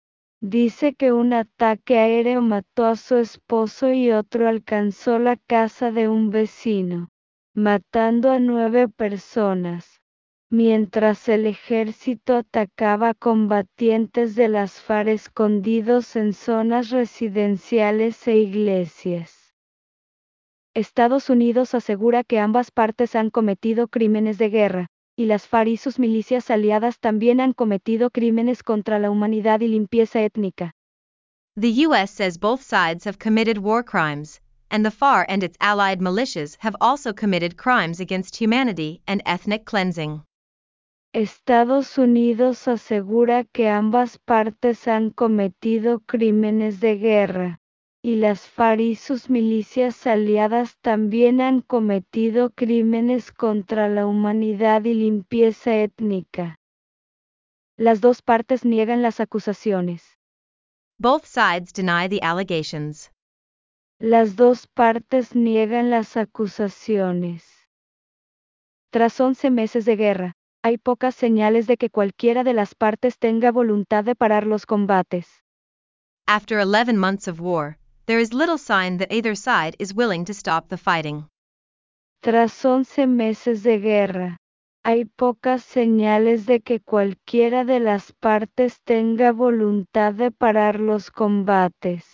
Dice que un ataque aéreo mató a su esposo y otro alcanzó la casa de un vecino, matando a nueve personas, mientras el ejército atacaba a combatientes de las FARC escondidos en zonas residenciales e iglesias. Estados Unidos asegura que ambas partes han cometido crímenes de guerra, y las FARC y sus milicias aliadas también han cometido crímenes contra la humanidad y limpieza étnica. The U S says both sides have committed war crimes, and the FARC and its allied militias have also committed crimes against humanity and ethnic cleansing. Estados Unidos asegura que ambas partes han cometido crímenes de guerra, y las FARC y sus milicias aliadas también han cometido crímenes contra la humanidad y limpieza étnica. Las dos partes niegan las acusaciones. Both sides deny the allegations. Las dos partes niegan las acusaciones. Tras once meses de guerra, hay pocas señales de que cualquiera de las partes tenga voluntad de parar los combates. After eleven months of war, there is little sign that either side is willing to stop the fighting. Tras once meses de guerra, hay pocas señales de que cualquiera de las partes tenga voluntad de parar los combates.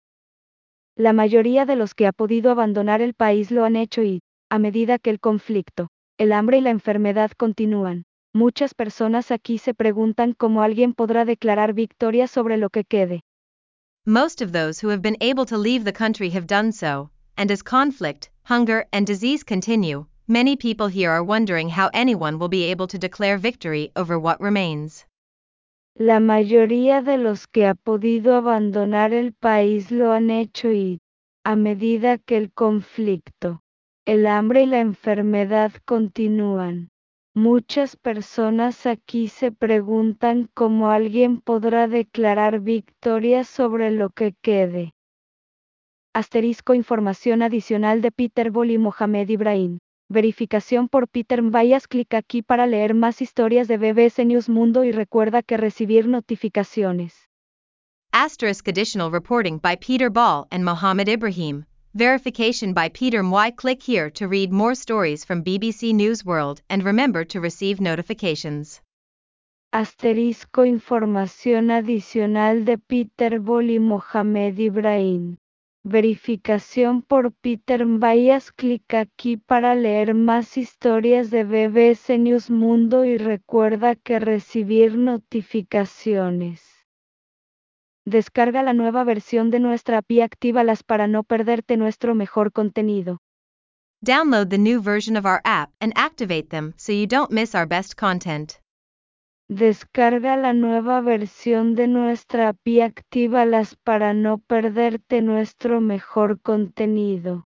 La mayoría de los que ha podido abandonar el país lo han hecho y, a medida que el conflicto, el hambre y la enfermedad continúan, muchas personas aquí se preguntan cómo alguien podrá declarar victoria sobre lo que quede. Most of those who have been able to leave the country have done so, and as conflict, hunger, and disease continue, many people here are wondering how anyone will be able to declare victory over what remains. La mayoría de los que ha podido abandonar el país lo han hecho y, a medida que el conflicto, El hambre y la enfermedad continúan. Muchas personas aquí se preguntan cómo alguien podrá declarar victoria sobre lo que quede. Asterisco información adicional de Peter Ball y Mohamed Ibrahim. Verificación por Peter Mbayas. Clic aquí para leer más historias de B B C News Mundo y recuerda que recibir notificaciones. Asterisk additional reporting by Peter Ball and Mohamed Ibrahim. Verification by Peter Mwai. Click here to read more stories from B B C News World and remember to receive notifications. Asterisco información adicional de Peter Ball y Mohamed Ibrahim. Verificación por Peter Mbayas. Clic aquí para leer más historias de B B C News Mundo y recuerda que recibir notificaciones. Descarga la nueva versión de nuestra app y actívalas para no perderte nuestro mejor contenido. Download the new version of our app and activate them so you don't miss our best content. Descarga la nueva versión de nuestra app y actívalas para no perderte nuestro mejor contenido.